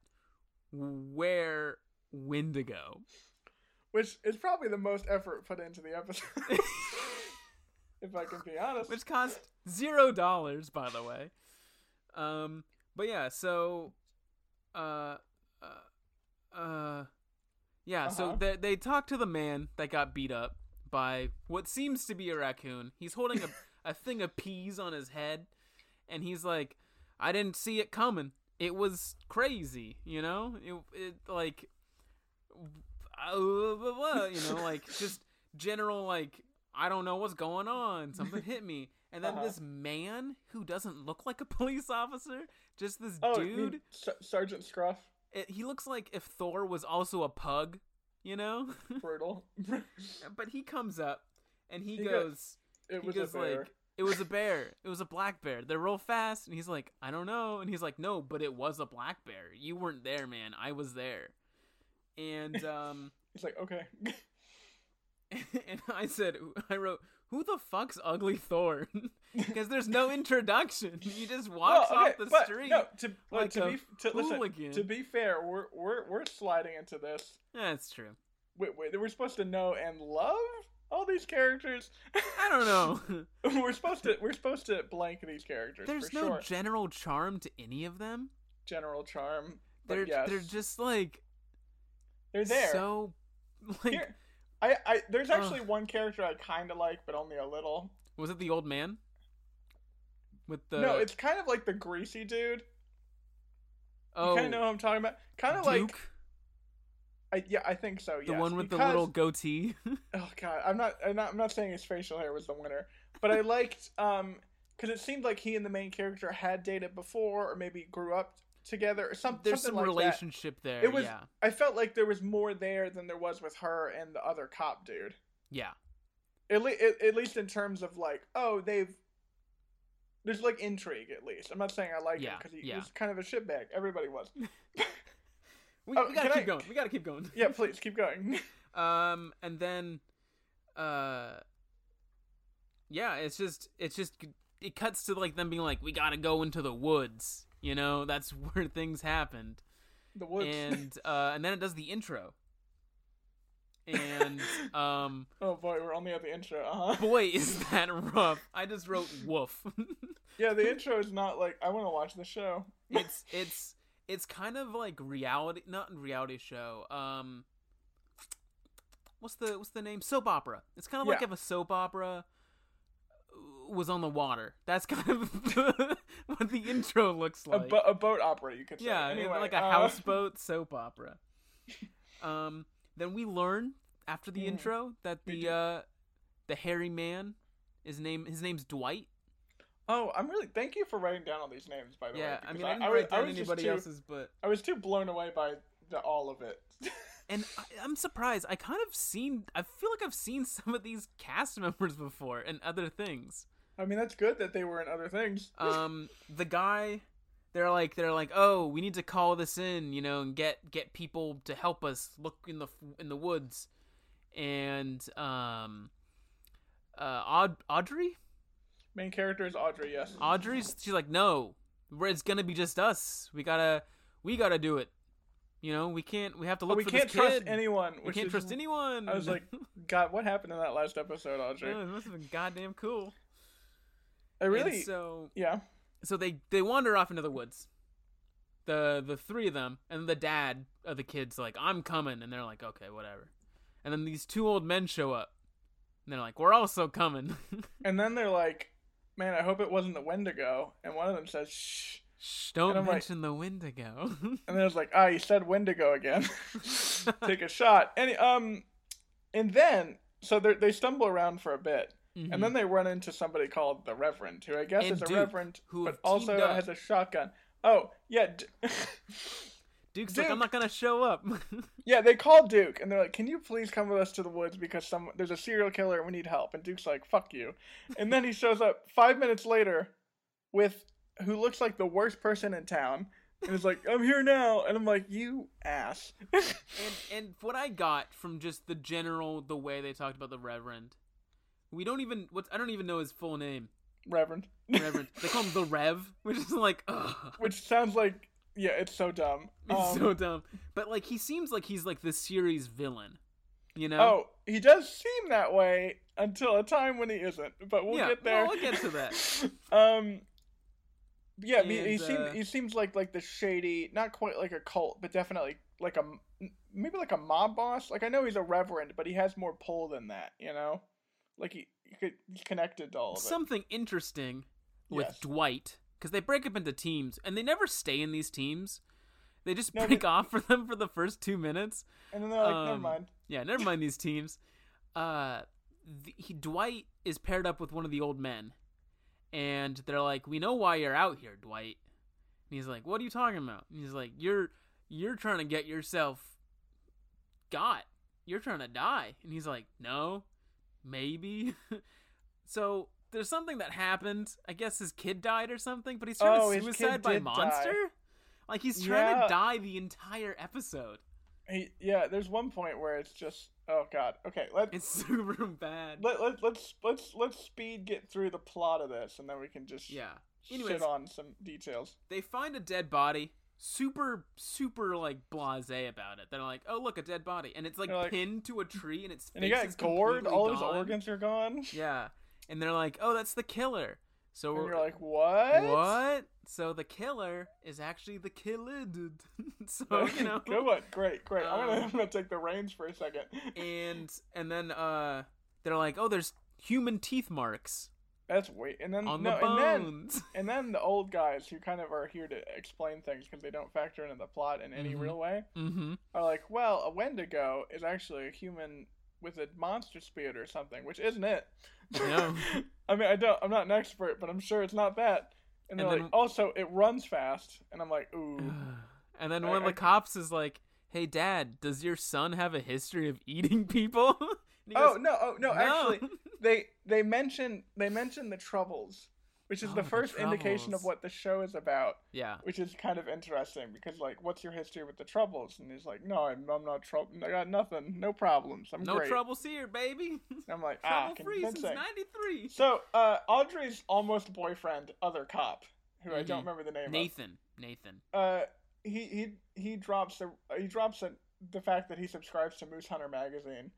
Speaker 2: Where, Wendigo.
Speaker 1: Which is probably the most effort put into the episode. If I can be honest.
Speaker 2: Which cost zero dollars, by the way. Um, but yeah, so, uh, uh, uh yeah, so
Speaker 1: Uh-huh.
Speaker 2: they they talk to the man that got beat up by what seems to be a raccoon. He's holding a a thing of peas on his head, and he's like, "I didn't see it coming. It was crazy, you know. It it like, uh, you know, like just general like." I don't know what's going on. Something hit me. And then
Speaker 1: Uh-huh.
Speaker 2: this man who doesn't look like a police officer, just this
Speaker 1: Oh, you
Speaker 2: dude,
Speaker 1: mean S- Sergeant Scruff.
Speaker 2: it, he looks like if Thor was also a pug, you know?
Speaker 1: Brutal.
Speaker 2: But he comes up and he,
Speaker 1: He got-
Speaker 2: goes,
Speaker 1: It
Speaker 2: he
Speaker 1: was
Speaker 2: goes
Speaker 1: a bear.
Speaker 2: like, it was a bear. It was a black bear. They're real fast. And he's like, I don't know. And he's like, no, but it was a black bear. You weren't there, man. I was there. And, um...
Speaker 1: He's like, okay.
Speaker 2: and I said, I wrote, who the fuck's Ugly Thor? Because there's no introduction. He just walks
Speaker 1: Well, okay,
Speaker 2: off the
Speaker 1: but
Speaker 2: street.
Speaker 1: No, to, like,
Speaker 2: like
Speaker 1: to
Speaker 2: a
Speaker 1: be to, listen,
Speaker 2: hooligan.
Speaker 1: to be fair, we're we're we're sliding into this.
Speaker 2: That's true.
Speaker 1: We, we, we're supposed to know and love all these characters.
Speaker 2: I don't know.
Speaker 1: we're supposed to we're supposed to blank these characters.
Speaker 2: There's
Speaker 1: for
Speaker 2: no
Speaker 1: sure.
Speaker 2: general charm to any of them.
Speaker 1: general charm. But
Speaker 2: They're
Speaker 1: yes,
Speaker 2: they're just like
Speaker 1: they're there.
Speaker 2: so like
Speaker 1: Here, I, I there's actually
Speaker 2: Ugh.
Speaker 1: one character I kind of like, but only a little.
Speaker 2: was it the old man? With the
Speaker 1: No, it's kind of like the greasy dude.
Speaker 2: oh
Speaker 1: You kind of know who I'm talking about. Kind of
Speaker 2: Duke,
Speaker 1: like, I, yeah, I think so.
Speaker 2: the
Speaker 1: yes,
Speaker 2: one with the
Speaker 1: because-
Speaker 2: little goatee.
Speaker 1: Oh god, I'm not, I'm not, I'm not saying his facial hair was the winner, but I liked, um, because it seemed like he and the main character had dated before, or maybe grew up together, or some,
Speaker 2: There's
Speaker 1: something
Speaker 2: some
Speaker 1: like that.
Speaker 2: relationship there.
Speaker 1: It was-
Speaker 2: yeah,
Speaker 1: I felt like there was more there than there was with her and the other cop dude.
Speaker 2: yeah,
Speaker 1: At, le- at, at least in terms of like, oh, they've. There's like intrigue at least. I'm not saying I like him
Speaker 2: Yeah,
Speaker 1: because he,
Speaker 2: yeah.
Speaker 1: he was kind of a shitbag. Everybody was.
Speaker 2: we,
Speaker 1: Oh,
Speaker 2: we gotta
Speaker 1: can
Speaker 2: keep
Speaker 1: I-
Speaker 2: going. We gotta keep going.
Speaker 1: Yeah, please keep going.
Speaker 2: Um, and then, uh, yeah, it's just, it's just, it cuts to like them being like, we gotta go into the woods. You know, that's where things happened.
Speaker 1: The woods.
Speaker 2: And uh, and then it does the intro. And um,
Speaker 1: Oh boy, we're only at the intro. Uh huh.
Speaker 2: boy, is that rough. I just wrote woof.
Speaker 1: Yeah, the intro is not like I want to watch the show.
Speaker 2: it's it's it's kind of like reality, not a reality show. Um, what's the what's the name? Soap opera. It's kind of like
Speaker 1: Yeah.
Speaker 2: if a soap opera was on the water. That's kind of what the intro looks
Speaker 1: A,
Speaker 2: like.
Speaker 1: bo- a boat opera, you could say.
Speaker 2: yeah,
Speaker 1: Anyway,
Speaker 2: like a
Speaker 1: uh,
Speaker 2: houseboat soap opera. Um, then we learn after the
Speaker 1: Mm.
Speaker 2: intro that
Speaker 1: We
Speaker 2: the
Speaker 1: do.
Speaker 2: uh, the hairy man, his name his name's Dwight.
Speaker 1: Oh, I'm really. Thank you for writing down all these names, by the way.
Speaker 2: Yeah, I
Speaker 1: because
Speaker 2: mean I didn't
Speaker 1: I,
Speaker 2: write
Speaker 1: was- I
Speaker 2: down
Speaker 1: was just
Speaker 2: anybody
Speaker 1: too,
Speaker 2: else's, but
Speaker 1: I was too blown away by the, all of it.
Speaker 2: and I, I'm surprised. I kind of seen. I feel like I've seen some of these cast members before and other things.
Speaker 1: I mean, that's good that they were in other things.
Speaker 2: Um, the guy, they're like they're like, oh, we need to call this in, you know, and get get people to help us look in the in the woods, and um, uh, Aud- Audrey,
Speaker 1: Main character is Audrey. Yes.
Speaker 2: Audrey's she's like, no, we're- it's gonna be just us. We gotta we gotta do it. You know, we can't. We have to
Speaker 1: Oh,
Speaker 2: look
Speaker 1: we
Speaker 2: for
Speaker 1: can't
Speaker 2: this
Speaker 1: trust
Speaker 2: kid.
Speaker 1: anyone.
Speaker 2: We
Speaker 1: which
Speaker 2: can't
Speaker 1: is-
Speaker 2: trust anyone.
Speaker 1: I was like, God, what happened in that last episode, Audrey?
Speaker 2: oh, it must have been goddamn cool.
Speaker 1: I really.
Speaker 2: And so
Speaker 1: Yeah.
Speaker 2: so they they wander off into the woods. The the three of them and the dad of the kids like, I'm coming, and they're like, okay, whatever. And then these two old men show up, and they're like, we're also coming.
Speaker 1: And then they're like, man, I hope it wasn't the Wendigo. And one of them says, shh.
Speaker 2: Shh, don't
Speaker 1: And I'm like-
Speaker 2: mention the Wendigo.
Speaker 1: And then it's like, ah, you said Wendigo again. Take a shot. And um, and then so they they stumble around for a bit,
Speaker 2: Mhm.
Speaker 1: and then they run into somebody called the Reverend, who I guess
Speaker 2: And
Speaker 1: is a
Speaker 2: Duke,
Speaker 1: Reverend,
Speaker 2: who
Speaker 1: but
Speaker 2: have
Speaker 1: also
Speaker 2: teamed up.
Speaker 1: has a shotgun. Oh yeah, D-
Speaker 2: Duke's like,
Speaker 1: Duke.
Speaker 2: I'm not gonna show up.
Speaker 1: yeah. They call Duke, and they're like, "Can you please come with us to the woods because some there's a serial killer and we need help." And Duke's like, "Fuck you," and then he shows up five minutes later with who looks like the worst person in town. And is like, I'm here now, and I'm like, you ass.
Speaker 2: and and what I got from just the general the way they talked about the Reverend, we don't even what I don't even know his full name.
Speaker 1: Reverend.
Speaker 2: Reverend. They call him the Rev, which is like, ugh.
Speaker 1: Which sounds like, yeah, it's so dumb.
Speaker 2: It's
Speaker 1: Um,
Speaker 2: so dumb. But like he seems like he's like the series villain. You know?
Speaker 1: Oh, he does seem that way until a time when he isn't. But we'll
Speaker 2: yeah,
Speaker 1: get there.
Speaker 2: Well, we'll get to that.
Speaker 1: um, yeah, he, he
Speaker 2: And,
Speaker 1: seems
Speaker 2: uh,
Speaker 1: he seems like like the shady, not quite like a cult, but definitely like a maybe like a mob boss. Like I know he's a reverend, but he has more pull than that. You know, like he, he could, he's connected to all of it.
Speaker 2: Something interesting with
Speaker 1: Yes.
Speaker 2: Dwight, because they break up into teams, and they never stay in these teams. They just
Speaker 1: No,
Speaker 2: break
Speaker 1: but-
Speaker 2: off for them for the first two minutes.
Speaker 1: And then they're like, never
Speaker 2: Um,
Speaker 1: mind.
Speaker 2: Yeah, never mind these teams. Uh, the, he, Dwight is paired up with one of the old men, and they're like, "We know why you're out here, Dwight." And he's like, "What are you talking about?" And he's like, "You're you're trying to get yourself got. You're trying to die." And he's like, "No, maybe." So there's something that happened. I guess his kid died or something, but he's trying
Speaker 1: Oh,
Speaker 2: to
Speaker 1: his kid
Speaker 2: suicide by
Speaker 1: did die.
Speaker 2: monster. Like he's trying
Speaker 1: Yeah.
Speaker 2: to die the entire episode.
Speaker 1: He, yeah, there's one point where it's just, oh god. Okay, let
Speaker 2: It's super bad.
Speaker 1: let let let's let's let's speed get through the plot of this, and then we can just
Speaker 2: Yeah.
Speaker 1: shit
Speaker 2: Anyways,
Speaker 1: on some details.
Speaker 2: they find a dead body. Super, super like blasé about it. They're like, "Oh, look, a dead body," and it's like,
Speaker 1: They're like-
Speaker 2: pinned to a tree, and its
Speaker 1: And he
Speaker 2: face
Speaker 1: got
Speaker 2: is
Speaker 1: gored.
Speaker 2: completely
Speaker 1: All his
Speaker 2: gone.
Speaker 1: organs are gone.
Speaker 2: Yeah, and they're like, "Oh, that's the killer." So
Speaker 1: And
Speaker 2: we're
Speaker 1: you're like, what?
Speaker 2: what? So the killer is actually the killed. So you know,
Speaker 1: Good one. Great, great. I'm gonna
Speaker 2: Um,
Speaker 1: I'm gonna take the reins for a second.
Speaker 2: and and then uh, they're like, oh, there's human teeth marks
Speaker 1: That's weird. And then
Speaker 2: on
Speaker 1: no,
Speaker 2: the
Speaker 1: and then
Speaker 2: bones.
Speaker 1: and then the old guys who kind of are here to explain things because they don't factor into the plot in any
Speaker 2: Mhm.
Speaker 1: real way
Speaker 2: Mm-hmm.
Speaker 1: are like, well, a Wendigo is actually a human with a monster spirit or something, which isn't it?
Speaker 2: No.
Speaker 1: I mean, I don't. I'm not an expert, but I'm sure it's not that. And they're
Speaker 2: And
Speaker 1: like,
Speaker 2: then-
Speaker 1: also, it runs fast, and I'm like, ooh.
Speaker 2: And then
Speaker 1: I-
Speaker 2: one of
Speaker 1: I-
Speaker 2: the cops is like, "Hey, Dad, does your son have a history of eating people?" And he
Speaker 1: Oh
Speaker 2: goes,
Speaker 1: no! Oh no!
Speaker 2: "No."
Speaker 1: Actually, they they mention they mention the Troubles, which is
Speaker 2: Oh,
Speaker 1: the
Speaker 2: the
Speaker 1: first indication of
Speaker 2: Troubles.
Speaker 1: what the show is about,
Speaker 2: Yeah.
Speaker 1: which is kind of interesting because like, what's your history with the Troubles? And he's like, no, I'm, I'm not trouble. I got nothing, no problems. I'm
Speaker 2: No
Speaker 1: great.
Speaker 2: troubles here, baby.
Speaker 1: And I'm like, ah,
Speaker 2: Trouble free since
Speaker 1: convincing.
Speaker 2: ninety-three.
Speaker 1: So, uh, Audrey's almost boyfriend, other cop, who I
Speaker 2: Mhm.
Speaker 1: don't remember the name
Speaker 2: Nathan. Nathan.
Speaker 1: of, uh, he he he drops the he drops the, the fact that he subscribes to Moose Hunter magazine.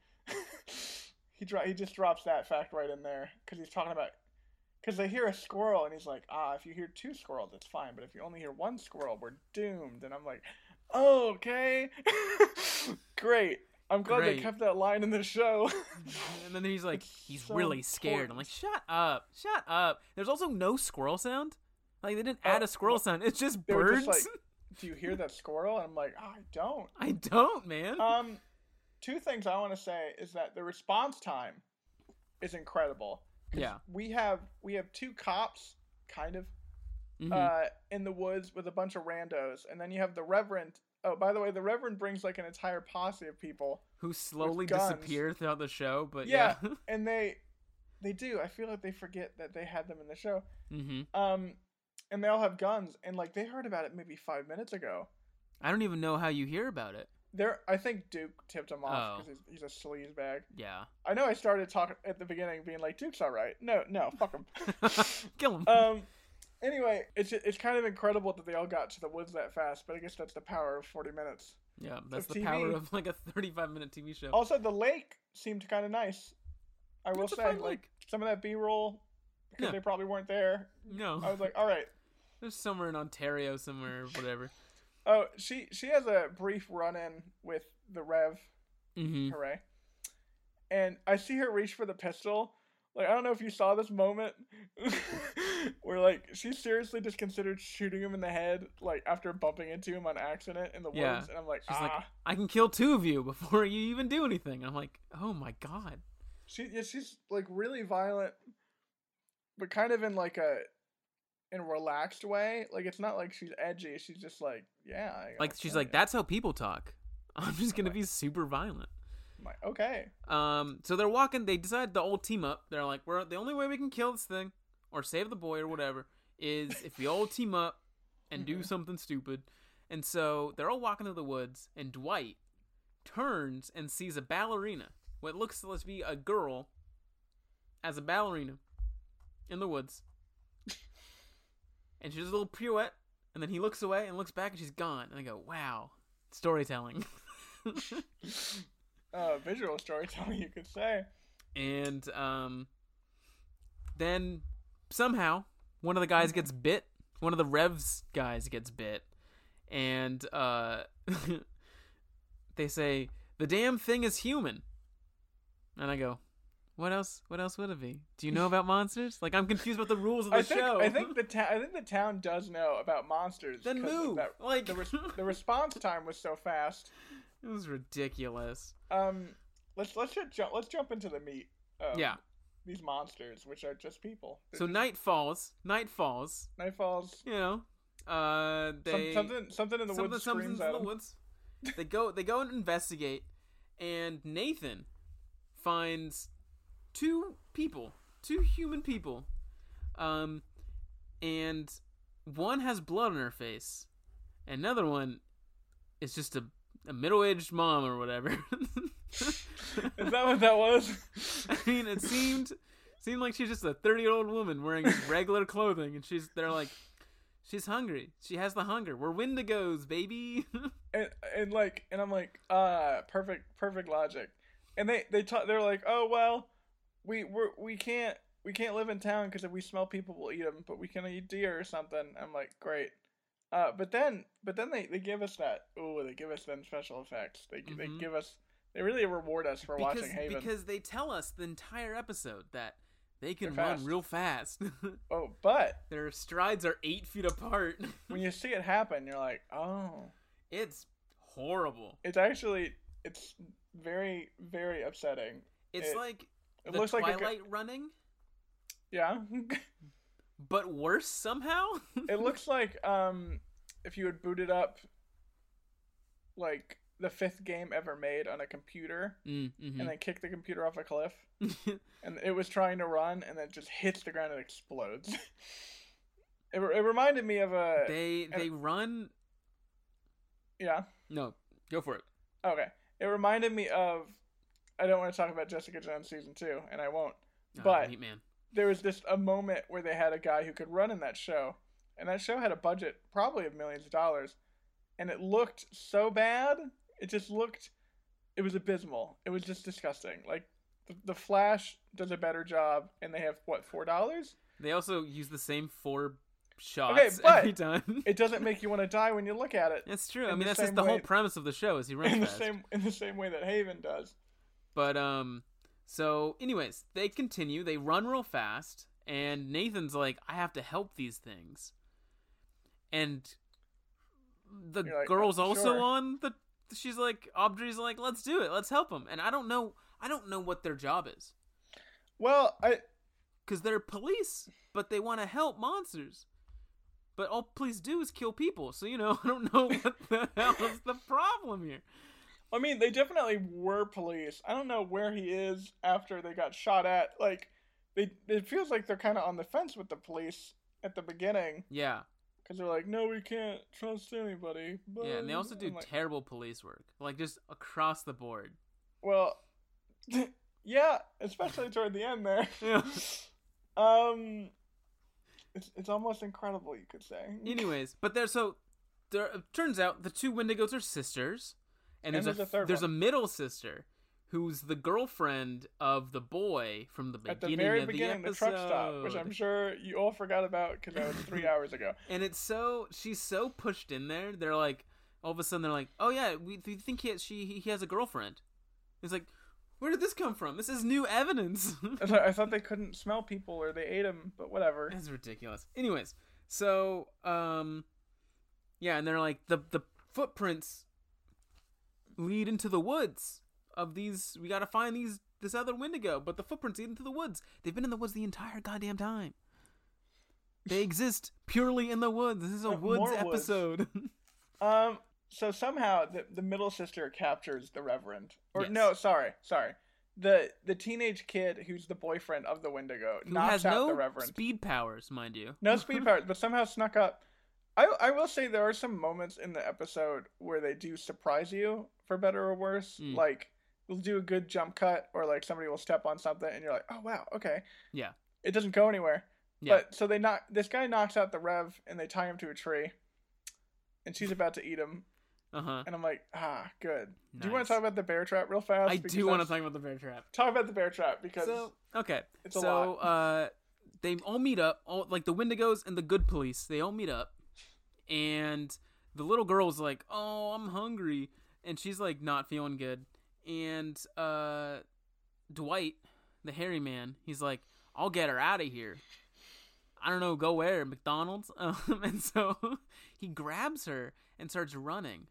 Speaker 1: he dro- he just drops that fact right in there because he's talking about because they hear a squirrel and he's like, ah, if you hear two squirrels, it's fine, but if you only hear one squirrel, we're doomed. And I'm like, oh, okay, great. I'm glad
Speaker 2: Great.
Speaker 1: they kept that line in the show.
Speaker 2: And then he's like,
Speaker 1: It's
Speaker 2: he's
Speaker 1: so
Speaker 2: really scared. I'm
Speaker 1: important.
Speaker 2: like, shut up, shut up. There's also no squirrel sound. Like they didn't add
Speaker 1: Uh,
Speaker 2: a squirrel sound. It's just
Speaker 1: They were
Speaker 2: birds.
Speaker 1: just like, do you hear that squirrel? And I'm like, I don't.
Speaker 2: I don't, man.
Speaker 1: Um, two things I want to say is that the response time is incredible. 'Cause
Speaker 2: Yeah.
Speaker 1: we have we have two cops, kind of,
Speaker 2: Mhm.
Speaker 1: uh, in the woods with a bunch of randos, and then you have the Reverend. Oh, by the way, the Reverend brings like an entire posse of people,
Speaker 2: Who slowly
Speaker 1: guns.
Speaker 2: disappear throughout the show, but
Speaker 1: Yeah.
Speaker 2: yeah.
Speaker 1: and they they do. I feel like they forget that they had them in the show.
Speaker 2: hmm
Speaker 1: Um, and they all have guns, and like they heard about it maybe five minutes ago.
Speaker 2: I don't even know how you hear about it.
Speaker 1: There, I think Duke tipped him off
Speaker 2: Oh.
Speaker 1: because he's, he's a sleaze bag.
Speaker 2: Yeah.
Speaker 1: I know I started talking at the beginning, being like, "Duke's all right." No, no, fuck him.
Speaker 2: Kill him.
Speaker 1: um. Anyway, it's it's kind of incredible that they all got to the woods that fast, but I guess that's the power of forty minutes.
Speaker 2: yeah, that's the
Speaker 1: T V.
Speaker 2: power of like a thirty-five minute T V show.
Speaker 1: Also, the lake seemed kind of nice. I will
Speaker 2: It's a
Speaker 1: say,
Speaker 2: fun
Speaker 1: like
Speaker 2: lake.
Speaker 1: some of that B-roll, because
Speaker 2: Yeah.
Speaker 1: they probably weren't there.
Speaker 2: No.
Speaker 1: I was like, "All right."
Speaker 2: There's somewhere in Ontario, somewhere, whatever.
Speaker 1: Oh, she she has a brief run-in with the Rev.
Speaker 2: Mm-hmm.
Speaker 1: Hooray! And I see her reach for the pistol. Like, I don't know if you saw this moment where, like, she seriously just considered shooting him in the head, like, after bumping into him on accident in the
Speaker 2: Yeah.
Speaker 1: woods. And I'm like,
Speaker 2: She's
Speaker 1: ah.
Speaker 2: like, I can kill two of you before you even do anything. And I'm like, oh my god.
Speaker 1: She, yeah, she's, like, really violent, but kind of in, like, a in a relaxed way. Like, it's not like she's edgy. She's just like, yeah. I
Speaker 2: Like
Speaker 1: gotta
Speaker 2: she's
Speaker 1: kill
Speaker 2: like,
Speaker 1: you.
Speaker 2: that's how people talk. I'm just gonna
Speaker 1: Like-
Speaker 2: be super violent.
Speaker 1: I'm like, okay.
Speaker 2: Um, so they're walking. They decide the old team up. They're like, we're the only way we can kill this thing or save the boy or whatever is if we all team up and do
Speaker 1: Mhm.
Speaker 2: something stupid. And so they're all walking through the woods, and Dwight turns and sees a ballerina, what looks to be a girl, as a ballerina in the woods. And she does a little pirouette, and then he looks away and looks back, and she's gone. And I go, wow, storytelling.
Speaker 1: Uh, visual storytelling, you could say.
Speaker 2: And um, then somehow one of the guys gets bit. One of the Revs guys gets bit, and uh, they say the damn thing is human. And I go, what else? What else would it be? Do you know about monsters? Like, I'm confused about the rules of the
Speaker 1: I think
Speaker 2: show.
Speaker 1: I think the ta- I think the town does know about monsters.
Speaker 2: Then
Speaker 1: 'cause of
Speaker 2: move.
Speaker 1: that-
Speaker 2: Like-
Speaker 1: the res- the response time was so fast.
Speaker 2: It was ridiculous.
Speaker 1: Um, let's let's just jump let's jump into the meat. Of
Speaker 2: Yeah.
Speaker 1: These monsters, which are just people. They're
Speaker 2: So
Speaker 1: just-
Speaker 2: night falls. Night falls.
Speaker 1: night falls.
Speaker 2: You know, uh,
Speaker 1: Some,
Speaker 2: they
Speaker 1: something something in the
Speaker 2: something,
Speaker 1: woods
Speaker 2: something's
Speaker 1: screams
Speaker 2: in
Speaker 1: at
Speaker 2: the
Speaker 1: them.
Speaker 2: woods. They go. They go and investigate, and Nathan finds two people, two human people, um, and one has blood on her face, and another one is just a, a middle-aged mom or whatever.
Speaker 1: Is that what that was?
Speaker 2: I mean, it seemed seemed like she's just a thirty-year-old woman wearing regular clothing, and she's they're like, she's hungry. She has the hunger. We're Wendigos, baby.
Speaker 1: and and like and I'm like, uh, perfect perfect logic. And they they talk. They're like, oh well, we we're, we can't we can't live in town because if we smell people, we'll eat them. But we can eat deer or something. I'm like, great. Uh, but then, but then they, they give us that. Oh, they give us them special effects. They
Speaker 2: Mhm.
Speaker 1: they give us. They really reward us for
Speaker 2: because,
Speaker 1: watching Haven.
Speaker 2: Because they tell us the entire episode that they can
Speaker 1: They're
Speaker 2: run
Speaker 1: fast.
Speaker 2: real fast.
Speaker 1: Oh, but
Speaker 2: Their strides are eight feet apart.
Speaker 1: when you see it happen, you're like, oh,
Speaker 2: It's horrible.
Speaker 1: it's actually it's very very upsetting.
Speaker 2: It's
Speaker 1: It-
Speaker 2: like
Speaker 1: It
Speaker 2: the
Speaker 1: looks like a
Speaker 2: Twilight
Speaker 1: g-
Speaker 2: running,
Speaker 1: yeah.
Speaker 2: but worse somehow.
Speaker 1: It looks like um if you had booted up like the fifth game ever made on a computer
Speaker 2: mm, mhm.
Speaker 1: and then kicked the computer off a cliff and it was trying to run and then just hits the ground and explodes. it, re- it reminded me of a
Speaker 2: they they run.
Speaker 1: yeah.
Speaker 2: No, go for it.
Speaker 1: Okay. It reminded me of I don't want to talk about Jessica Jones season two and I won't.
Speaker 2: Oh,
Speaker 1: But
Speaker 2: Meat Man.
Speaker 1: there was this a moment where they had a guy who could run in that show, and that show had a budget probably of millions of dollars, and it looked so bad. It just looked, it was abysmal. It was just disgusting. Like the, the Flash does a better job, and they have what four dollars?
Speaker 2: They also use the same four shots
Speaker 1: Okay, but
Speaker 2: every time.
Speaker 1: It doesn't make you want to die when you look at it.
Speaker 2: That's true.
Speaker 1: in
Speaker 2: I mean,
Speaker 1: the
Speaker 2: that's just
Speaker 1: same
Speaker 2: the whole
Speaker 1: way-
Speaker 2: premise of the show is he runs
Speaker 1: In the
Speaker 2: fast.
Speaker 1: same in the same way that Haven does.
Speaker 2: But um, so anyways, they continue. They run real fast, and Nathan's like, "I have to help these things," and the
Speaker 1: You're like,
Speaker 2: girl's
Speaker 1: "Oh,
Speaker 2: also
Speaker 1: sure."
Speaker 2: on the. She's like, Audrey's like, "Let's do it. Let's help them." And I don't know. I don't know what their job is
Speaker 1: Well, I
Speaker 2: because they're police, but they want to help monsters. But all police do is kill people. So you know, I don't know what the hell is the problem here.
Speaker 1: I mean, they definitely were police. I don't know where he is after they got shot at. Like, they it feels like they're kind of on the fence with the police at the beginning
Speaker 2: Yeah.
Speaker 1: because they're like, no, we can't trust anybody. But...
Speaker 2: Yeah, and they also do
Speaker 1: I'm like,
Speaker 2: terrible police work, like just across the board.
Speaker 1: well, yeah, especially toward the end there.
Speaker 2: Yeah.
Speaker 1: um, it's it's almost incredible, you could say.
Speaker 2: Anyways, but there's so there it turns out the two Wendigos are sisters, and,
Speaker 1: And
Speaker 2: there's,
Speaker 1: there's
Speaker 2: a,
Speaker 1: a third
Speaker 2: there's
Speaker 1: one.
Speaker 2: a middle sister who's the girlfriend of the boy from the
Speaker 1: At the
Speaker 2: beginning
Speaker 1: very
Speaker 2: of
Speaker 1: beginning,
Speaker 2: the
Speaker 1: the,
Speaker 2: episode.
Speaker 1: truck stop, which I'm sure you all forgot about because that was three hours ago.
Speaker 2: And it's so she's so pushed in there. They're like all of a sudden they're like, oh yeah, we, we think he has, she he has a girlfriend. It's like, where did this come from? This is new evidence.
Speaker 1: I thought, I thought they couldn't smell people or they ate them, but whatever.
Speaker 2: That's ridiculous. Anyways, so um, yeah, and they're like the the footprints lead into the woods of these. We gotta find these this other Wendigo, but the footprints lead into the woods. They've been in the woods the entire goddamn time. They exist purely in the woods. This is a
Speaker 1: Uh,
Speaker 2: woods
Speaker 1: more woods.
Speaker 2: episode.
Speaker 1: Um, so somehow the the middle sister captures the Reverend. Or
Speaker 2: Yes.
Speaker 1: no, sorry, sorry. The the teenage kid who's the boyfriend of the Wendigo
Speaker 2: Who
Speaker 1: knocks
Speaker 2: has
Speaker 1: out
Speaker 2: no
Speaker 1: the Reverend.
Speaker 2: speed powers, mind you.
Speaker 1: No speed powers, but somehow snuck up. I I will say there are some moments in the episode where they do surprise you, for better or worse.
Speaker 2: Mm.
Speaker 1: Like they'll do a good jump cut, or like somebody will step on something, and you're like, oh wow, okay.
Speaker 2: Yeah.
Speaker 1: It doesn't go anywhere.
Speaker 2: Yeah.
Speaker 1: But so they knock this guy knocks out the Rev, and they tie him to a tree, and she's about to eat him.
Speaker 2: Uh huh.
Speaker 1: And I'm like, ah, good. Do you want
Speaker 2: Nice.
Speaker 1: to talk about the bear trap real fast?
Speaker 2: I
Speaker 1: Because
Speaker 2: do want to
Speaker 1: that's-
Speaker 2: talk about the bear trap.
Speaker 1: talk about the bear trap because
Speaker 2: So okay,
Speaker 1: it's a
Speaker 2: so
Speaker 1: lot.
Speaker 2: uh, they all meet up. All like the Wendigos and the good police. They all meet up, and the little girl's like, "Oh, I'm hungry," and she's like not feeling good. And uh, Dwight, the hairy man, he's like, "I'll get her out of here." I don't know, go where? McDonald's? Um, and so he grabs her and starts running.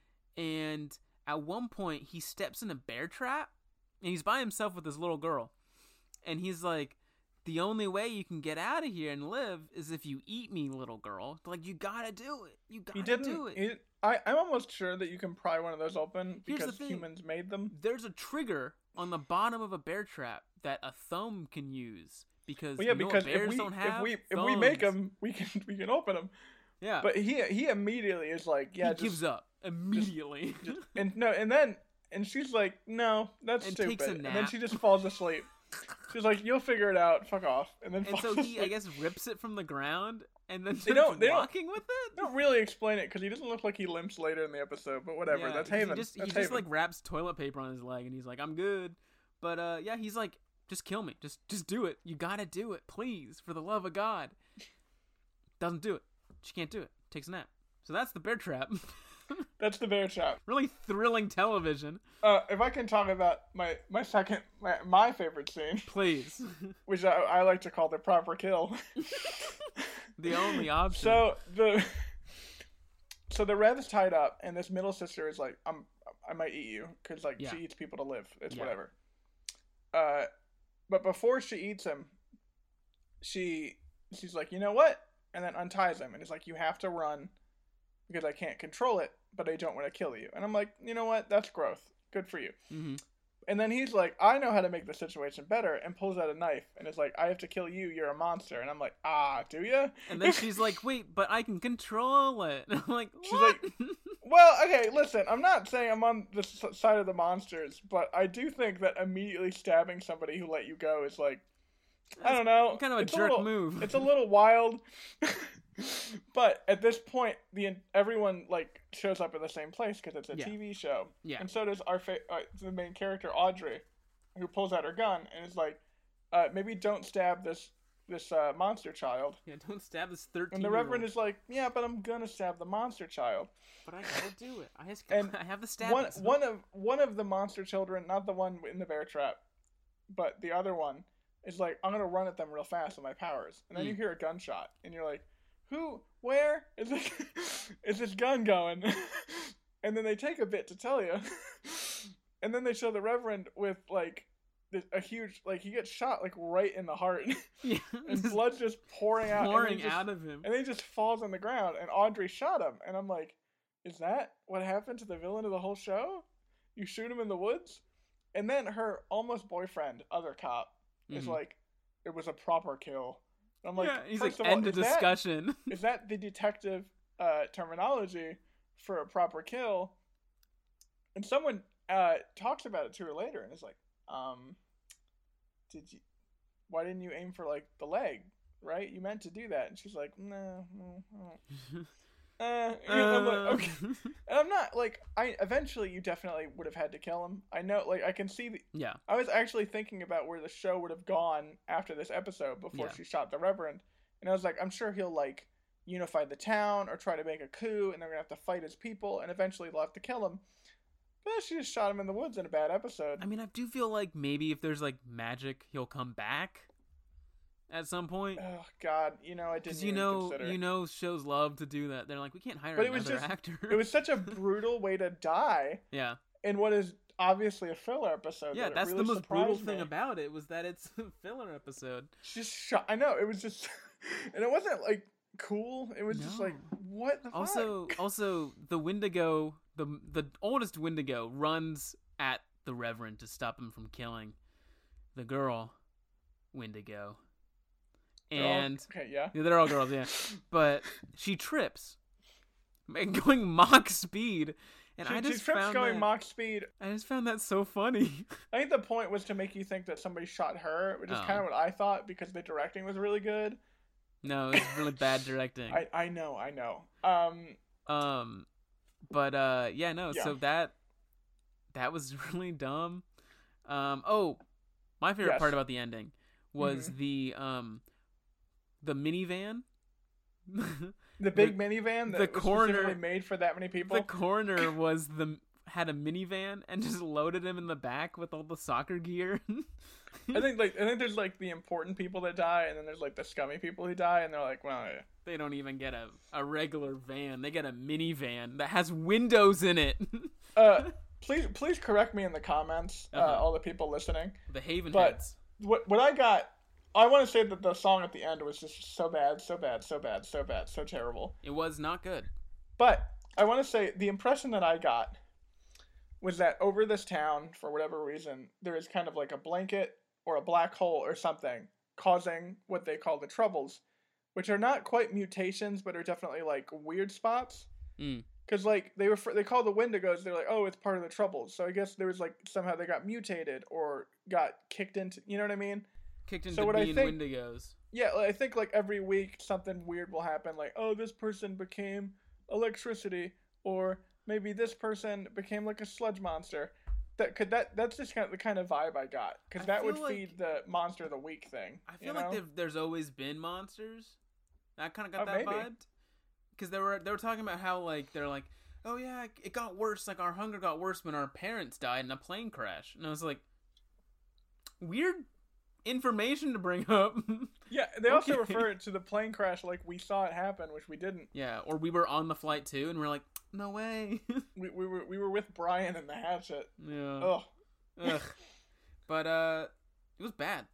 Speaker 2: And at one point, he steps in a bear trap, and he's by himself with this little girl. And he's like, the only way you can get out of here and live is if you eat me, little girl. Like, you gotta do it. You gotta
Speaker 1: he didn't.
Speaker 2: do it.
Speaker 1: He, I I'm almost sure that you can pry one of those open
Speaker 2: Here's the
Speaker 1: because
Speaker 2: thing.
Speaker 1: humans made them.
Speaker 2: There's a trigger on the bottom of a bear trap that a thumb can use. Because,
Speaker 1: Well, yeah,
Speaker 2: you know what
Speaker 1: because
Speaker 2: bears
Speaker 1: if we
Speaker 2: don't have
Speaker 1: if we if we make
Speaker 2: thumbs.
Speaker 1: them, we can we can open them.
Speaker 2: Yeah,
Speaker 1: But he he immediately is like, yeah,
Speaker 2: he
Speaker 1: just,
Speaker 2: gives up immediately.
Speaker 1: just- and no, and then and she's like, no, that's
Speaker 2: And
Speaker 1: stupid.
Speaker 2: takes a
Speaker 1: And then
Speaker 2: nap.
Speaker 1: she just falls asleep. She's like, you'll figure it out. Fuck off. And then
Speaker 2: And so
Speaker 1: falls
Speaker 2: he, I
Speaker 1: asleep.
Speaker 2: guss, rips it from the ground and then
Speaker 1: They
Speaker 2: starts
Speaker 1: don't- they don't-
Speaker 2: walking with it.
Speaker 1: They don't really explain it because he doesn't look like he limps later in the episode. But whatever,
Speaker 2: Yeah,
Speaker 1: that's
Speaker 2: he
Speaker 1: Haven.
Speaker 2: just,
Speaker 1: that's
Speaker 2: he just
Speaker 1: Haven.
Speaker 2: like wraps toilet paper on his leg and he's like, "I'm good." But uh, yeah, he's like just kill me. Just just do it. You gotta do it, please, for the love of God. Doesn't do it. She can't do it. Takes a nap. So that's the bear trap.
Speaker 1: That's the bear trap.
Speaker 2: Really thrilling television.
Speaker 1: Uh, if I can talk about my my second my, my favorite scene,
Speaker 2: Please.
Speaker 1: which I, I like to call the proper kill.
Speaker 2: The only option.
Speaker 1: So the so the Rev's tied up, and this middle sister is like, "I'm I might eat you," because like
Speaker 2: Yeah.
Speaker 1: she eats people to live. It's
Speaker 2: Yeah.
Speaker 1: whatever. Uh, but before she eats him, she she's like, "You know what?" And then unties him, and is like, "You have to run because I can't control it, but I don't want to kill you." And I'm like, "You know what? That's growth. Good for you."
Speaker 2: hmm
Speaker 1: And then he's like, "I know how to make the situation better," and pulls out a knife and is like, "I have to kill you. You're a monster." And I'm like, "Ah, do you?"
Speaker 2: And then she's like, wait, but I can control it. And I'm like, what?
Speaker 1: She's like, Well, okay, listen, I'm not saying I'm on the s- side of the monsters, but I do think that immediately stabbing somebody who let you go is like, I don't know.
Speaker 2: kind of a
Speaker 1: it's
Speaker 2: jerk
Speaker 1: little,
Speaker 2: move.
Speaker 1: It's a little wild. But at this point, the everyone like shows up at the same place because it's a
Speaker 2: Yeah.
Speaker 1: T V show.
Speaker 2: Yeah.
Speaker 1: And so does our fa- uh, the main character Audrey, who pulls out her gun and is like, uh, maybe don't stab this this uh, monster child.
Speaker 2: Yeah, don't stab this thirteen.
Speaker 1: And the Reverend is like, yeah, but I'm gonna stab the monster child.
Speaker 2: But I gotta do it. I, just,
Speaker 1: And
Speaker 2: I have the stab.
Speaker 1: One one of one of the monster children, not the one in the bear trap, but the other one, is like, I'm gonna run at them real fast with my powers. And then
Speaker 2: Mm.
Speaker 1: you hear a gunshot, and you're like, who? Where is this? Is this gun going? And then they take a bit to tell you, and then they show the Reverend with like this, a huge like he gets shot like right in the heart,
Speaker 2: yeah,
Speaker 1: and
Speaker 2: just
Speaker 1: blood's just pouring out, and then
Speaker 2: pouring
Speaker 1: he just-
Speaker 2: out of him.
Speaker 1: and then he just falls on the ground, and Audrey shot him, and I'm like, is that what happened to the villain of the whole show? You shoot him in the woods? And then her almost boyfriend, other cop, is
Speaker 2: Mhm.
Speaker 1: like, it was a proper kill. And I'm like,
Speaker 2: yeah, he's
Speaker 1: first
Speaker 2: like,
Speaker 1: of all,
Speaker 2: end of
Speaker 1: is that-
Speaker 2: discussion.
Speaker 1: is that the detective uh, terminology for a proper kill? And someone uh, talks about it to her later, and is like, um, did you? Why didn't you aim for like the leg? Right? You meant to do that. And she's like, no, no, no. Uh, and I'm like, okay. And I'm not like I. Eventually, you definitely would have had to kill him. I know, like I can see the.
Speaker 2: Yeah.
Speaker 1: I was actually thinking about where the show would have gone after this episode before
Speaker 2: Yeah.
Speaker 1: she shot the Reverend, and I was like, I'm sure he'll like unify the town or try to make a coup, and they're gonna have to fight his people, and eventually they'll have to kill him. But she just shot him in the woods in a bad episode.
Speaker 2: I mean, I do feel like maybe if there's like magic, he'll come back at some point.
Speaker 1: Oh God, you know I didn't.
Speaker 2: Because you
Speaker 1: even
Speaker 2: know,
Speaker 1: consider.
Speaker 2: you know, shows love to do that. They're like, we can't hire
Speaker 1: But it
Speaker 2: another
Speaker 1: was just-
Speaker 2: actor.
Speaker 1: It was such a brutal way to die
Speaker 2: yeah,
Speaker 1: in what is obviously a filler episode.
Speaker 2: yeah.
Speaker 1: that it
Speaker 2: That's
Speaker 1: really
Speaker 2: the most brutal
Speaker 1: surprised
Speaker 2: thing
Speaker 1: me.
Speaker 2: about it was that it's a filler episode.
Speaker 1: Just shot. I know it was just, and it wasn't like cool. It was just
Speaker 2: No.
Speaker 1: like, what the
Speaker 2: Also,
Speaker 1: fuck?
Speaker 2: also the Wendigo, the the oldest Wendigo, runs at the Reverend to stop him from killing the girl Wendigo,
Speaker 1: They're all-
Speaker 2: and
Speaker 1: okay, yeah.
Speaker 2: yeah, they're all girls, yeah. But she trips, and going mock speed, and
Speaker 1: she,
Speaker 2: I
Speaker 1: she
Speaker 2: just
Speaker 1: trips
Speaker 2: found
Speaker 1: going
Speaker 2: that,
Speaker 1: mock speed.
Speaker 2: I just found that so funny.
Speaker 1: I think the point was to make you think that somebody shot her, which is
Speaker 2: Oh.
Speaker 1: kind of what I thought because the directing was really good.
Speaker 2: No, it's really bad directing.
Speaker 1: I I know, I know. Um,
Speaker 2: Um, but uh, yeah, no.
Speaker 1: Yeah.
Speaker 2: So that that was really dumb. Um, oh, my favorite
Speaker 1: Yes.
Speaker 2: part about the ending was
Speaker 1: Mhm.
Speaker 2: the um the minivan.
Speaker 1: the big minivan that
Speaker 2: the
Speaker 1: was
Speaker 2: coroner-
Speaker 1: specifically made for that many people.
Speaker 2: The coroner was the had a minivan and just loaded him in the back with all the soccer gear.
Speaker 1: I think like I think there's like the important people that die, and then there's like the scummy people who die, and they're like, well, yeah.
Speaker 2: They don't even get a, a regular van. They get a minivan that has windows in it.
Speaker 1: Uh, please please correct me in the comments, uh,
Speaker 2: Uh-huh.
Speaker 1: all the people listening.
Speaker 2: The Haven
Speaker 1: But-
Speaker 2: Heads.
Speaker 1: What what I got, I want to say that the song at the end was just so bad, so bad, so bad, so bad, so terrible.
Speaker 2: It was not good.
Speaker 1: But I want to say the impression that I got was that over this town, for whatever reason, there is kind of like a blanket or a black hole or something causing what they call the troubles, which are not quite mutations, but are definitely like weird spots.
Speaker 2: Mm.
Speaker 1: Because like they refer, they call the Wendigos. They're like, oh, it's part of the troubles. So I guess there was like somehow they got mutated or got kicked into. You know what I mean?
Speaker 2: Kicked into
Speaker 1: So what I
Speaker 2: being
Speaker 1: think-
Speaker 2: Wendigos.
Speaker 1: Yeah, like, I think like every week something weird will happen. Like, oh, this person became electricity, or maybe this person became like a sludge monster. That could that that's just kind of the kind of vibe I got, because
Speaker 2: I
Speaker 1: that would
Speaker 2: feel like-
Speaker 1: feed the monster of the week thing.
Speaker 2: I feel
Speaker 1: you
Speaker 2: like
Speaker 1: know?
Speaker 2: there- there's always been monsters. I kind of got
Speaker 1: Oh,
Speaker 2: that
Speaker 1: maybe.
Speaker 2: vibe. Because they were they were talking about how like they're like, oh yeah, it got worse. Like our hunger got worse when our parents died in a plane crash, and I was like, weird information to bring up.
Speaker 1: Yeah, they also
Speaker 2: Okay.
Speaker 1: refer to the plane crash like we saw it happen, which we didn't.
Speaker 2: Yeah, or we were on the flight too, and we're like, no way.
Speaker 1: We, we were we were with Brian and the Hatchet.
Speaker 2: yeah.
Speaker 1: Ugh.
Speaker 2: Ugh. But uh, it was bad.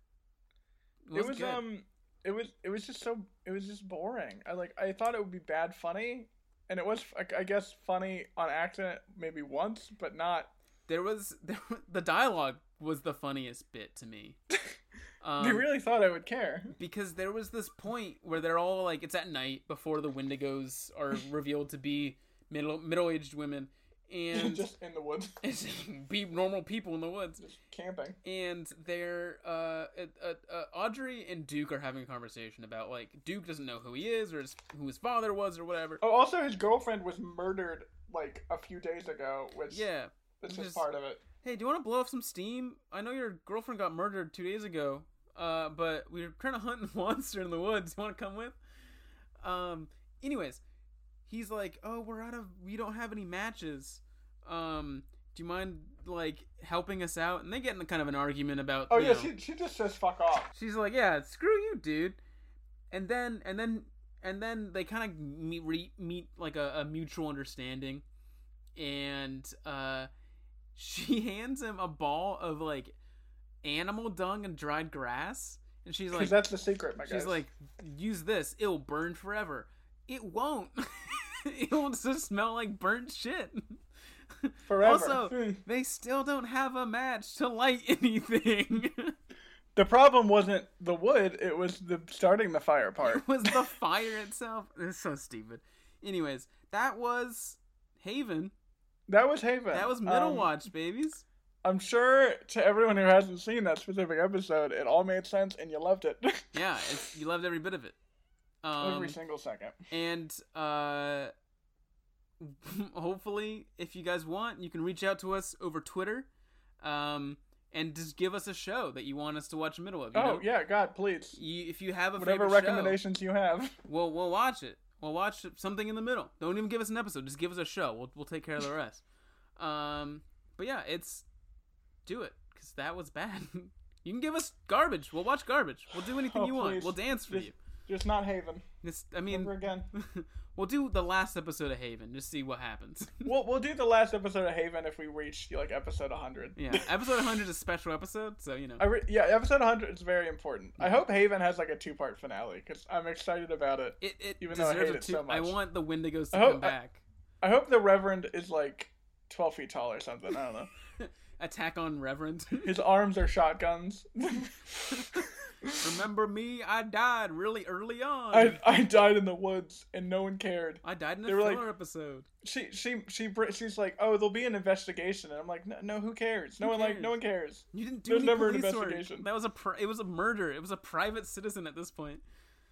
Speaker 2: It was,
Speaker 1: It was
Speaker 2: good.
Speaker 1: um it was it was just so it was just boring. I like I thought it would be bad funny, and it was I, I guess funny on accident maybe once, but not.
Speaker 2: There was there, the dialogue was the funniest bit to me. Um,
Speaker 1: they really thought I would care.
Speaker 2: because there was this point where they're all like, it's at night before the Wendigos are revealed to be middle middle aged women, and
Speaker 1: Just in the woods,
Speaker 2: it's be normal people in the woods.
Speaker 1: just camping.
Speaker 2: And they're uh, uh, uh, Audrey and Duke are having a conversation about like Duke doesn't know who he is or his, who his father was or whatever.
Speaker 1: Oh, also his girlfriend was murdered like a few days ago, which
Speaker 2: Yeah.
Speaker 1: this
Speaker 2: which
Speaker 1: is
Speaker 2: is-
Speaker 1: part of it.
Speaker 2: Hey, do you want to blow off some steam? I know your girlfriend got murdered two days ago, uh, but we were trying to hunt a monster in the woods. You want to come with? Um. Anyways, he's like, "Oh, we're out of. We don't have any matches. Um, do you mind like helping us out?" And they get in kind of an argument about.
Speaker 1: Oh
Speaker 2: you
Speaker 1: yeah,
Speaker 2: know-
Speaker 1: she she just says fuck off.
Speaker 2: She's like, "Yeah, screw you, dude." And then and then and then they kind of meet re- meet like a, a mutual understanding, and uh. She hands him a ball of like animal dung and dried grass, and she's
Speaker 1: Because
Speaker 2: like,
Speaker 1: that's the secret, my guys.
Speaker 2: she's like, use this, it'll burn forever. It won't. It will just smell like burnt shit.
Speaker 1: forever.
Speaker 2: Also,
Speaker 1: Hmm.
Speaker 2: they still don't have a match to light anything.
Speaker 1: The problem wasn't the wood; it was the starting the fire part.
Speaker 2: It was the fire itself. It's so stupid. Anyways, that was Haven.
Speaker 1: That was Haven.
Speaker 2: That was Middle
Speaker 1: Um,
Speaker 2: Watch, babies.
Speaker 1: I'm sure to everyone who hasn't seen that specific episode, it all made sense and you loved it.
Speaker 2: Yeah, it's, you loved every bit of it. Um,
Speaker 1: Every single second.
Speaker 2: And uh, hopefully, if you guys want, you can reach out to us over Twitter, um, and just give us a show that you want us to watch in the middle of. You
Speaker 1: Oh
Speaker 2: know?
Speaker 1: yeah, God, please.
Speaker 2: You, if you have a
Speaker 1: Whatever
Speaker 2: favorite
Speaker 1: recommendations you have.
Speaker 2: show, we'll we'll watch it. We'll watch something in the middle. Don't even give us an episode. Just give us a show. We'll we'll take care of the rest. Um, but yeah, it's do it because that was bad. You can give us garbage. We'll watch garbage. We'll do anything
Speaker 1: Oh,
Speaker 2: you want.
Speaker 1: please.
Speaker 2: We'll dance for
Speaker 1: Just-
Speaker 2: you.
Speaker 1: Just not Haven.
Speaker 2: This, I mean,
Speaker 1: Never again.
Speaker 2: we'll do the last episode of Haven. Just see what happens.
Speaker 1: We'll we'll do the last episode of Haven if we reach like episode one hundred.
Speaker 2: Yeah, episode one hundred is a special episode, so you know.
Speaker 1: I re- yeah, episode one hundred is very important. I hope Haven has like a two part finale because I'm excited about it.
Speaker 2: It, it
Speaker 1: even though I
Speaker 2: deserves
Speaker 1: hate
Speaker 2: a
Speaker 1: it
Speaker 2: two.
Speaker 1: so
Speaker 2: I
Speaker 1: much.
Speaker 2: want the Wendigos to
Speaker 1: I hope-
Speaker 2: come back.
Speaker 1: I hope the Reverend is like twelve feet tall or something. I don't know.
Speaker 2: Attack on Reverend.
Speaker 1: His arms are shotguns.
Speaker 2: Remember me? I died really early on.
Speaker 1: I I died in the woods and no one cared.
Speaker 2: I died in a
Speaker 1: They were
Speaker 2: filler
Speaker 1: like-
Speaker 2: episode.
Speaker 1: She she she br- she's like, oh, there'll be an investigation, and I'm like, no, no who cares? No
Speaker 2: Who
Speaker 1: one like
Speaker 2: cares?
Speaker 1: no one cares.
Speaker 2: You didn't do
Speaker 1: There's
Speaker 2: any
Speaker 1: never an
Speaker 2: police work.
Speaker 1: investigation.
Speaker 2: That was a. Pr- it was a murder. It was a private citizen at this point.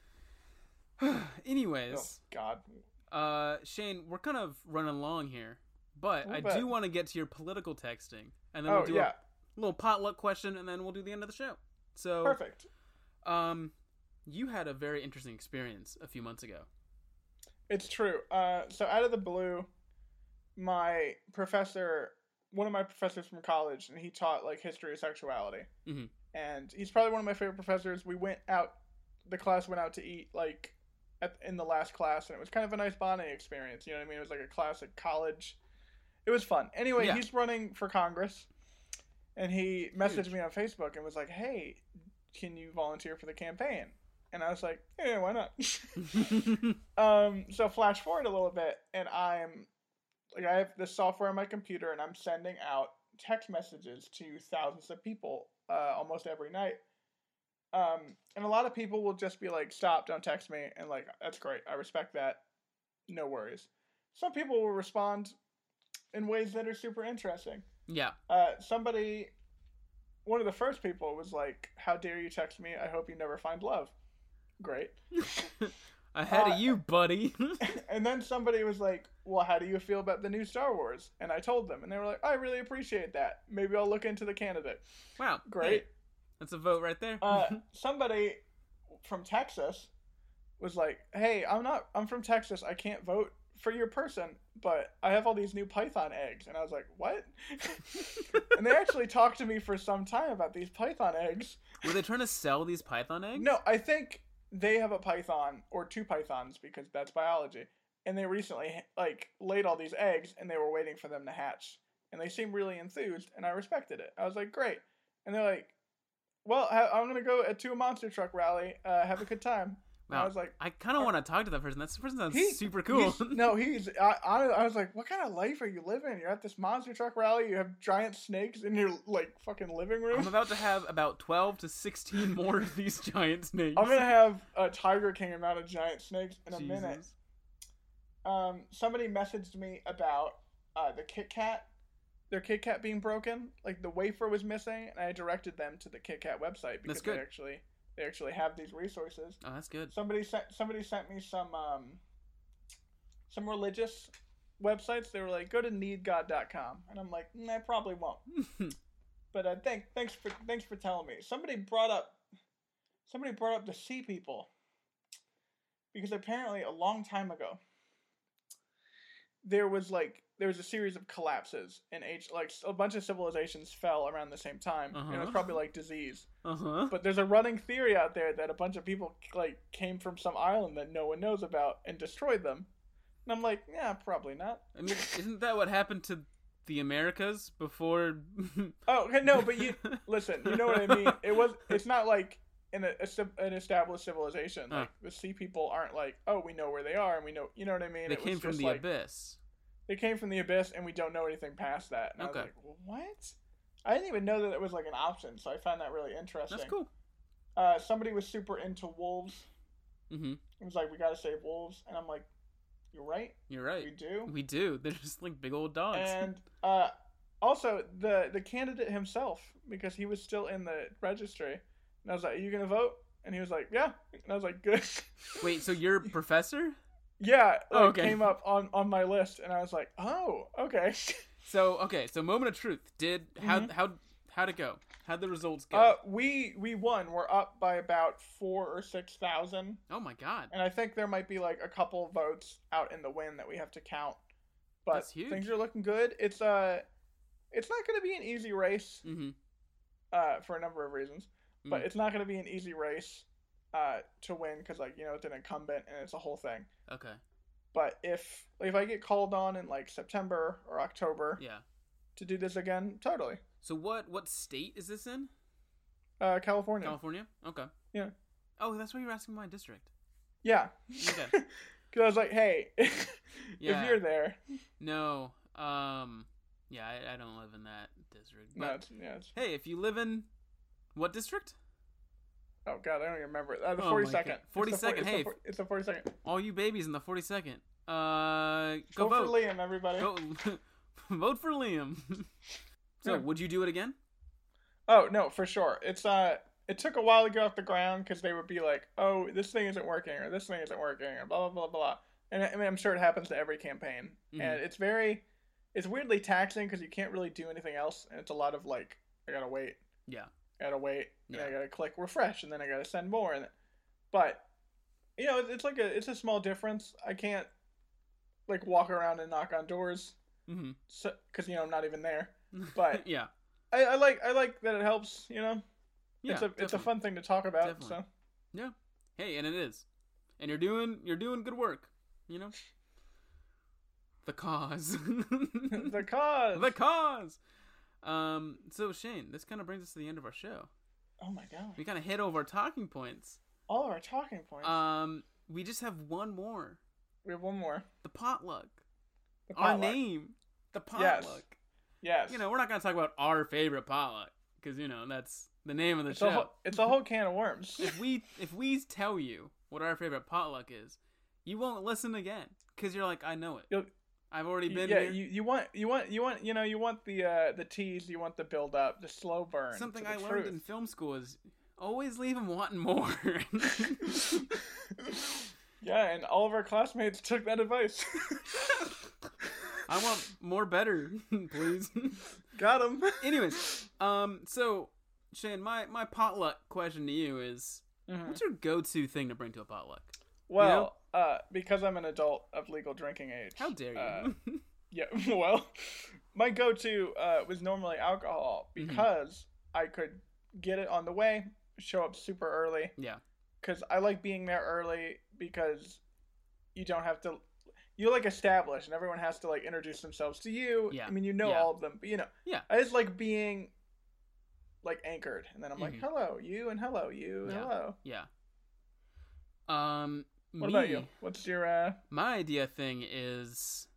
Speaker 2: Anyways,
Speaker 1: Oh God.
Speaker 2: uh, Shane, we're kind of running along here, but
Speaker 1: A
Speaker 2: I
Speaker 1: little
Speaker 2: do
Speaker 1: bit.
Speaker 2: want to get to your political texting, and then
Speaker 1: Oh
Speaker 2: we'll do
Speaker 1: yeah,
Speaker 2: a little potluck question, and then we'll do the end of the show. So,
Speaker 1: perfect.
Speaker 2: um, you had a very interesting experience a few months ago.
Speaker 1: It's true. Uh, so out of the blue, my professor, one of my professors from college, and he taught like history of sexuality,
Speaker 2: Mhm.
Speaker 1: and he's probably one of my favorite professors. We went out, the class went out to eat like at in the last class, and it was kind of a nice bonding experience. You know what I mean? It was like a classic college. It was fun. Anyway,
Speaker 2: Yeah.
Speaker 1: he's running for Congress, and he messaged
Speaker 2: Huge.
Speaker 1: me on Facebook and was like, "Hey, can you volunteer for the campaign?" And I was like, "Yeah, why not?" Um, so flash forward a little bit, and I'm like, I have this software on my computer, and I'm sending out text messages to thousands of people uh, almost every night. Um, and a lot of people will just be like, "Stop! Don't text me," and like, that's great. I respect that. No worries. Some people will respond in ways that are super interesting.
Speaker 2: Yeah.
Speaker 1: Uh, somebody, one of the first people was like, "How dare you text me? I hope you never find love." Great.
Speaker 2: Ahead
Speaker 1: Uh,
Speaker 2: of you, buddy.
Speaker 1: And then somebody was like, well, how do you feel about the new Star Wars? And I told them, and they were like, I really appreciate that. Maybe I'll look into the candidate.
Speaker 2: Wow.
Speaker 1: Great.
Speaker 2: Hey, that's a vote right there.
Speaker 1: Uh, somebody from Texas was like, hey, I'm not, I'm from Texas. I can't vote for your person, but I have all these new Python eggs. And I was like, what? And they actually talked to me for some time about these Python eggs.
Speaker 2: Were they trying to sell these Python eggs?
Speaker 1: No, I think they have a Python or two Pythons because that's biology. And they recently, like, laid all these eggs and they were waiting for them to hatch. And they seemed really enthused and I respected it. I was like, great. And they're like, well, I'm going to go to a monster truck rally. Uh, have a good time.
Speaker 2: Wow.
Speaker 1: I was like,
Speaker 2: I kind of want to talk to that person. That person sounds
Speaker 1: he,
Speaker 2: super cool.
Speaker 1: he's- no, he's. I, I, I was like, what kind of life are you living? You're at this monster truck rally. You have giant snakes in your like fucking living room.
Speaker 2: I'm about to have about twelve to sixteen more of these giant snakes.
Speaker 1: I'm gonna have a Tiger King amount of giant snakes in a
Speaker 2: Jesus.
Speaker 1: minute. Um, somebody messaged me about uh, the Kit Kat, their Kit Kat being broken. Like the wafer was missing, and I directed them to the Kit Kat website because
Speaker 2: That's good.
Speaker 1: they actually they actually have these resources.
Speaker 2: Oh, that's good.
Speaker 1: Somebody sent somebody sent me some um, some religious websites. They were like, go to need god dot com, and I'm like, mm, I probably won't. But uh, thank thanks for thanks for telling me. Somebody brought up somebody brought up the Sea People because apparently a long time ago there was like there was a series of collapses and H like a bunch of civilizations fell around the same time. And it was
Speaker 2: Uh-huh.
Speaker 1: probably like disease.
Speaker 2: Uh huh.
Speaker 1: But there's a running theory out there that a bunch of people like came from some island that no one knows about and destroyed them. And I'm like, yeah, probably not.
Speaker 2: I mean, isn't that what happened to the Americas before?
Speaker 1: Oh, okay, no, but you listen. You know what I mean. It was. It's not like in a, a civ- an established civilization.
Speaker 2: Huh.
Speaker 1: Like the Sea People aren't like, oh, we know where they are and we know. You know what I mean?
Speaker 2: They
Speaker 1: It was
Speaker 2: came from
Speaker 1: just
Speaker 2: the
Speaker 1: like,
Speaker 2: abyss.
Speaker 1: They came from the abyss, and we don't know anything past that. And
Speaker 2: Okay.
Speaker 1: I was like, what? I didn't even know that it was like an option, so I found that really interesting.
Speaker 2: That's cool.
Speaker 1: Uh, somebody was super into wolves.
Speaker 2: Mm-hmm.
Speaker 1: It was like, we gotta save wolves, and I'm like, you're right,
Speaker 2: You're
Speaker 1: we
Speaker 2: right.
Speaker 1: do.
Speaker 2: We do. They're just like big old dogs.
Speaker 1: And uh, also the the candidate himself, because he was still in the registry, and I was like, are you gonna vote? And he was like, yeah. And I was like, good.
Speaker 2: Wait, so you're a professor?
Speaker 1: Yeah, like,
Speaker 2: Oh, okay.
Speaker 1: came up on, on my list, and I was like, oh, okay.
Speaker 2: So okay, so moment of truth. Did how
Speaker 1: Mhm.
Speaker 2: how how'd it go? How'd the results go?
Speaker 1: Uh, we we won. We're up by about four or six thousand,
Speaker 2: oh my god.
Speaker 1: and I think there might be like a couple votes out in the wind that we have to count. But
Speaker 2: That's huge.
Speaker 1: things are looking good. It's uh, it's not going to be an easy race.
Speaker 2: Mm-hmm.
Speaker 1: Uh, for a number of reasons, but
Speaker 2: Mm.
Speaker 1: it's not going to be an easy race. Uh, to win because like you know it's an incumbent and it's a whole thing.
Speaker 2: Okay.
Speaker 1: But if if I get called on in like September or October
Speaker 2: Yeah.
Speaker 1: to do this again, totally.
Speaker 2: So what what state is this in?
Speaker 1: Uh, California.
Speaker 2: California? Okay.
Speaker 1: Yeah.
Speaker 2: Oh, that's why you were asking my district.
Speaker 1: Yeah.
Speaker 2: Okay.
Speaker 1: Because I was like, hey,
Speaker 2: Yeah.
Speaker 1: if you're there,
Speaker 2: No. Um yeah, I, I don't live in that district.
Speaker 1: no,
Speaker 2: But
Speaker 1: it's, yeah, it's,
Speaker 2: hey, if you live in what district?
Speaker 1: oh god, I don't even remember it. Uh, the
Speaker 2: Oh my
Speaker 1: forty second.
Speaker 2: God. forty-second, hey.
Speaker 1: it's the forty second.
Speaker 2: All you babies in the forty-second. Uh go
Speaker 1: Vote
Speaker 2: vote.
Speaker 1: for Liam, everybody.
Speaker 2: Go vote for Liam. So,
Speaker 1: Yeah.
Speaker 2: would you do it again?
Speaker 1: Oh no, for sure. It's uh, it took a while to get off the ground because they would be like, oh, this thing isn't working or this thing isn't working or blah blah blah blah. And I mean, I'm sure it happens to every campaign,
Speaker 2: Mhm.
Speaker 1: and it's very, it's weirdly taxing because you can't really do anything else, and it's a lot of like, I gotta wait,
Speaker 2: Yeah.
Speaker 1: I gotta wait, and I
Speaker 2: Yeah.
Speaker 1: gotta click refresh, and then I gotta send more, and but, you know, it's like a it's a small difference. I can't like walk around and knock on doors,
Speaker 2: Mm-hmm.
Speaker 1: so because you know I'm not even there. But
Speaker 2: yeah.
Speaker 1: I, I like I like that it helps. You know,
Speaker 2: Yeah.
Speaker 1: it's a it's a
Speaker 2: definitely.
Speaker 1: fun thing to talk about.
Speaker 2: Definitely. Yeah. Hey, and it is. And you're doing you're doing good work, you know? The cause.
Speaker 1: So the cause.
Speaker 2: The cause. Um so Shane, this kind of brings us to the end of our show.
Speaker 1: Oh my god.
Speaker 2: We kind of hit over talking points.
Speaker 1: All of our talking points.
Speaker 2: Um we just have one more.
Speaker 1: we have one more.
Speaker 2: The potluck.
Speaker 1: The
Speaker 2: Our
Speaker 1: potluck.
Speaker 2: name. The
Speaker 1: Yes.
Speaker 2: potluck.
Speaker 1: Yes.
Speaker 2: You know, we're not going to talk about our favorite potluck cuz you know, that's the name of the
Speaker 1: it's
Speaker 2: show.
Speaker 1: a whole, it's a whole can of worms.
Speaker 2: if we if we tell you what our favorite potluck is, you won't listen again because you're like, I know it.
Speaker 1: You'll-
Speaker 2: I've already been
Speaker 1: yeah,
Speaker 2: here.
Speaker 1: you, you want you want you want you know you want the uh, the tease, you want the build up, the slow burn.
Speaker 2: Something
Speaker 1: to
Speaker 2: I
Speaker 1: the
Speaker 2: learned
Speaker 1: truth.
Speaker 2: in film school is always leave them wanting more.
Speaker 1: Yeah, and all of our classmates took that advice.
Speaker 2: I want more better, please.
Speaker 1: Got him.
Speaker 2: Anyways, um, so Shane, my my potluck question to you is,
Speaker 1: Mhm.
Speaker 2: what's your go-to thing to bring to a potluck?
Speaker 1: Well, uh, because I'm an adult of legal drinking age.
Speaker 2: How dare you?
Speaker 1: Uh, yeah, well, my go-to uh, was normally alcohol because I could get it on the way, show up super early.
Speaker 2: Yeah.
Speaker 1: Because I like being there early because you don't have to. You're like established, and everyone has to like introduce themselves to you.
Speaker 2: Yeah.
Speaker 1: I mean, you know
Speaker 2: Yeah.
Speaker 1: all of them, but you know.
Speaker 2: Yeah.
Speaker 1: I just like being like anchored, and then I'm like,
Speaker 2: Mhm.
Speaker 1: hello, you, and hello, you,
Speaker 2: Yeah.
Speaker 1: hello.
Speaker 2: Yeah. Um.
Speaker 1: What
Speaker 2: me,
Speaker 1: about you? What's your uh?
Speaker 2: My idea thing is.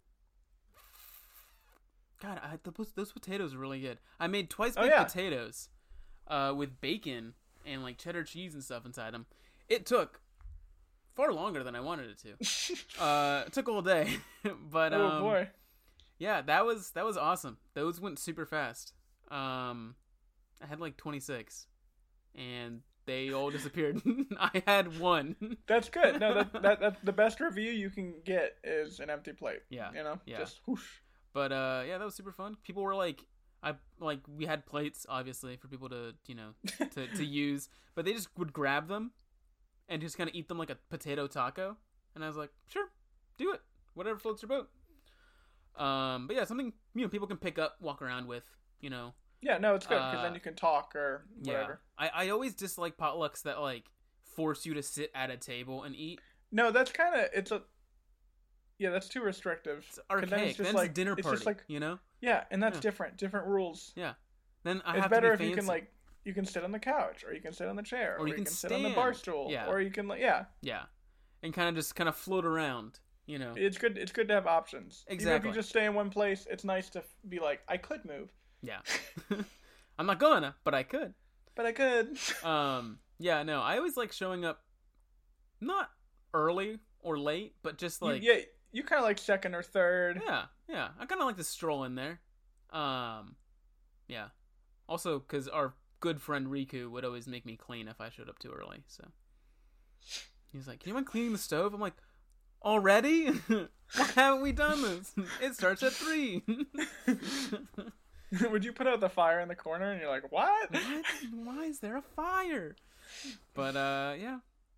Speaker 2: God, I, those, those potatoes are really good. I made twice
Speaker 1: Oh,
Speaker 2: baked
Speaker 1: yeah.
Speaker 2: potatoes, uh, with bacon and like cheddar cheese and stuff inside them. It took far longer than I wanted it to. Uh, it took all day, but
Speaker 1: oh
Speaker 2: um,
Speaker 1: boy.
Speaker 2: yeah, that was that was awesome. Those went super fast. Um, I had like twenty-six, and they all disappeared. I had one.
Speaker 1: That's good. No, that, that that's the best review you can get is an empty plate.
Speaker 2: Yeah,
Speaker 1: You know,
Speaker 2: yeah.
Speaker 1: just whoosh.
Speaker 2: But uh, yeah, that was super fun. People were like, I like we had plates obviously for people to you know to to use, but they just would grab them and just kind of eat them like a potato taco. And I was like, sure, do it, whatever floats your boat. Um, but yeah, something you know people can pick up, walk around with, you know.
Speaker 1: Yeah, no, it's good because
Speaker 2: Uh,
Speaker 1: then you can talk or whatever.
Speaker 2: Yeah, I I always dislike potlucks that like force you to sit at a table and eat.
Speaker 1: No, that's kind of it's a. Yeah, that's too restrictive.
Speaker 2: It's
Speaker 1: 'Cause then
Speaker 2: archaic.
Speaker 1: it's just
Speaker 2: Then
Speaker 1: like
Speaker 2: it's a dinner
Speaker 1: it's
Speaker 2: party,
Speaker 1: just like
Speaker 2: you know.
Speaker 1: yeah, and that's
Speaker 2: Yeah.
Speaker 1: different. Different rules.
Speaker 2: Yeah. Then I
Speaker 1: It's
Speaker 2: have
Speaker 1: better
Speaker 2: to
Speaker 1: if
Speaker 2: be
Speaker 1: you can
Speaker 2: fancy.
Speaker 1: like you can sit on the couch or you can sit on the chair
Speaker 2: Or you can
Speaker 1: sit on the bar
Speaker 2: stand.
Speaker 1: stool
Speaker 2: Yeah.
Speaker 1: or you can like yeah.
Speaker 2: Yeah, and kind of just kind of float around, you know.
Speaker 1: It's good. It's good to have options. Even
Speaker 2: Exactly.
Speaker 1: if you just stay in one place, it's nice to f- be like, I could move,
Speaker 2: Yeah. I'm not gonna, but I could.
Speaker 1: but I could.
Speaker 2: Um, yeah, no, I always like showing up not early or late, but just like
Speaker 1: you, yeah, you kind of like second or third.
Speaker 2: yeah, yeah. I kind of like to stroll in there. Um, yeah. Also, because our good friend Riku would always make me clean if I showed up too early. So he's like, "Can you mind cleaning the stove?" I'm like, "Already? Why haven't we done this? It starts at three."
Speaker 1: Would you put out the fire in the corner and you're like, what?
Speaker 2: What? Why is there a fire? But uh, yeah.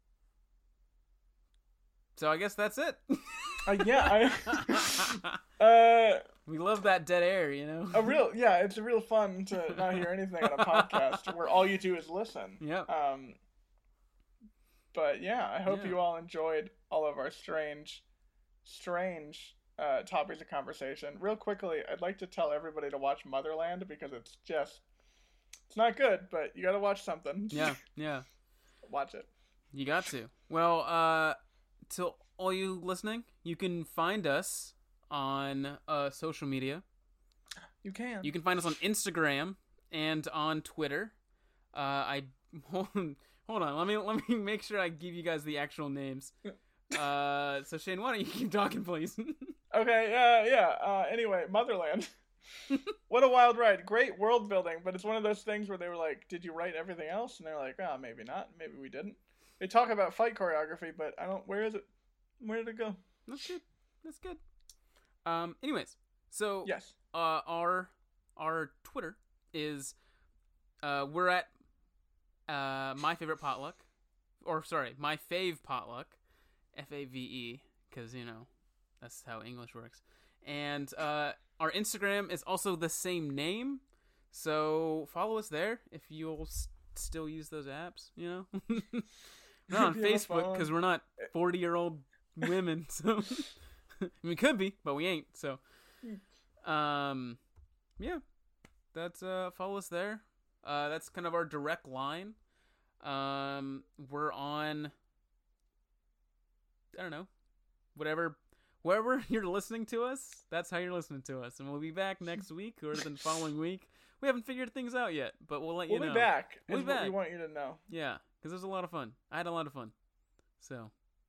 Speaker 2: So I guess that's it.
Speaker 1: Uh, yeah, I. Uh,
Speaker 2: We love that dead air, you know.
Speaker 1: a real yeah, it's a real fun to not hear anything on a podcast where all you do is listen.
Speaker 2: Yep.
Speaker 1: Um. But yeah, I hope
Speaker 2: Yeah.
Speaker 1: you all enjoyed all of our strange, strange uh, topics of conversation. Real quickly, I'd like to tell everybody to watch Motherland because it's just, it's not good, but you got to watch something.
Speaker 2: Yeah, yeah.
Speaker 1: Watch it.
Speaker 2: You got to. Well, uh, to all you listening, you can find us on uh, social media.
Speaker 1: You can.
Speaker 2: You can find us on Instagram and on Twitter. Uh, I hold on, hold on. Let me let me make sure I give you guys the actual names. Uh, so Shane, why don't you keep talking, please?
Speaker 1: Okay, yeah, yeah. Uh, anyway, Motherland. What a wild ride. Great world building, but it's one of those things where they were like, did you write everything else? And they're like, oh, maybe not. Maybe we didn't. They talk about fight choreography, but I don't, where is it? Where did it go?
Speaker 2: That's good. That's good. Um. Anyways, so
Speaker 1: Yes.
Speaker 2: uh, our our Twitter is uh we're at uh my favorite potluck, or sorry, my fave potluck, F A V E, because you know that's how English works. And uh, our Instagram is also the same name, so follow us there if you'll s- still use those apps. You know, we're not on
Speaker 1: If you have a
Speaker 2: Facebook
Speaker 1: phone.
Speaker 2: because we're not forty year old women, so we could be, but we ain't. So, um, yeah, that's uh, follow us there. Uh, that's kind of our direct line. Um, we're on. I don't know, whatever, wherever you're listening to us, that's how you're listening to us, and we'll be back next week or the following week. We haven't figured things out yet, but we'll let you
Speaker 1: We'll
Speaker 2: know.
Speaker 1: be back.
Speaker 2: We'll
Speaker 1: is
Speaker 2: be
Speaker 1: what we
Speaker 2: back.
Speaker 1: want you to know.
Speaker 2: Yeah, because it was a lot of fun. I had a lot of fun. So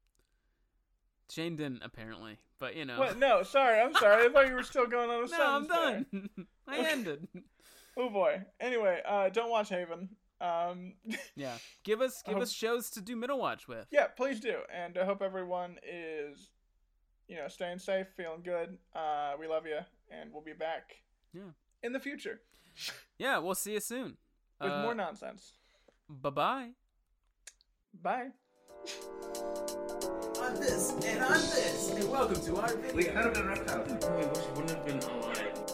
Speaker 2: Shane didn't apparently, but you know.
Speaker 1: What? No, sorry. I'm sorry. I thought you were still going on a
Speaker 2: No, I'm
Speaker 1: sentence there.
Speaker 2: done. I ended.
Speaker 1: Oh boy. Anyway, uh, don't watch Haven. Um,
Speaker 2: Yeah. Give us give
Speaker 1: I
Speaker 2: us shows to do Middle Watch with.
Speaker 1: yeah, please do. And I hope everyone is, you know, staying safe, feeling good. Uh, we love you, and we'll be back.
Speaker 2: Yeah.
Speaker 1: In the future
Speaker 2: Yeah, we'll see you soon.
Speaker 1: with
Speaker 2: Uh,
Speaker 1: more nonsense.
Speaker 2: Bye-bye.
Speaker 1: Bye.
Speaker 4: On this and on this.
Speaker 2: And welcome to our video.
Speaker 3: We could have been reptiles. Oh, I wish it wouldn't have been alive.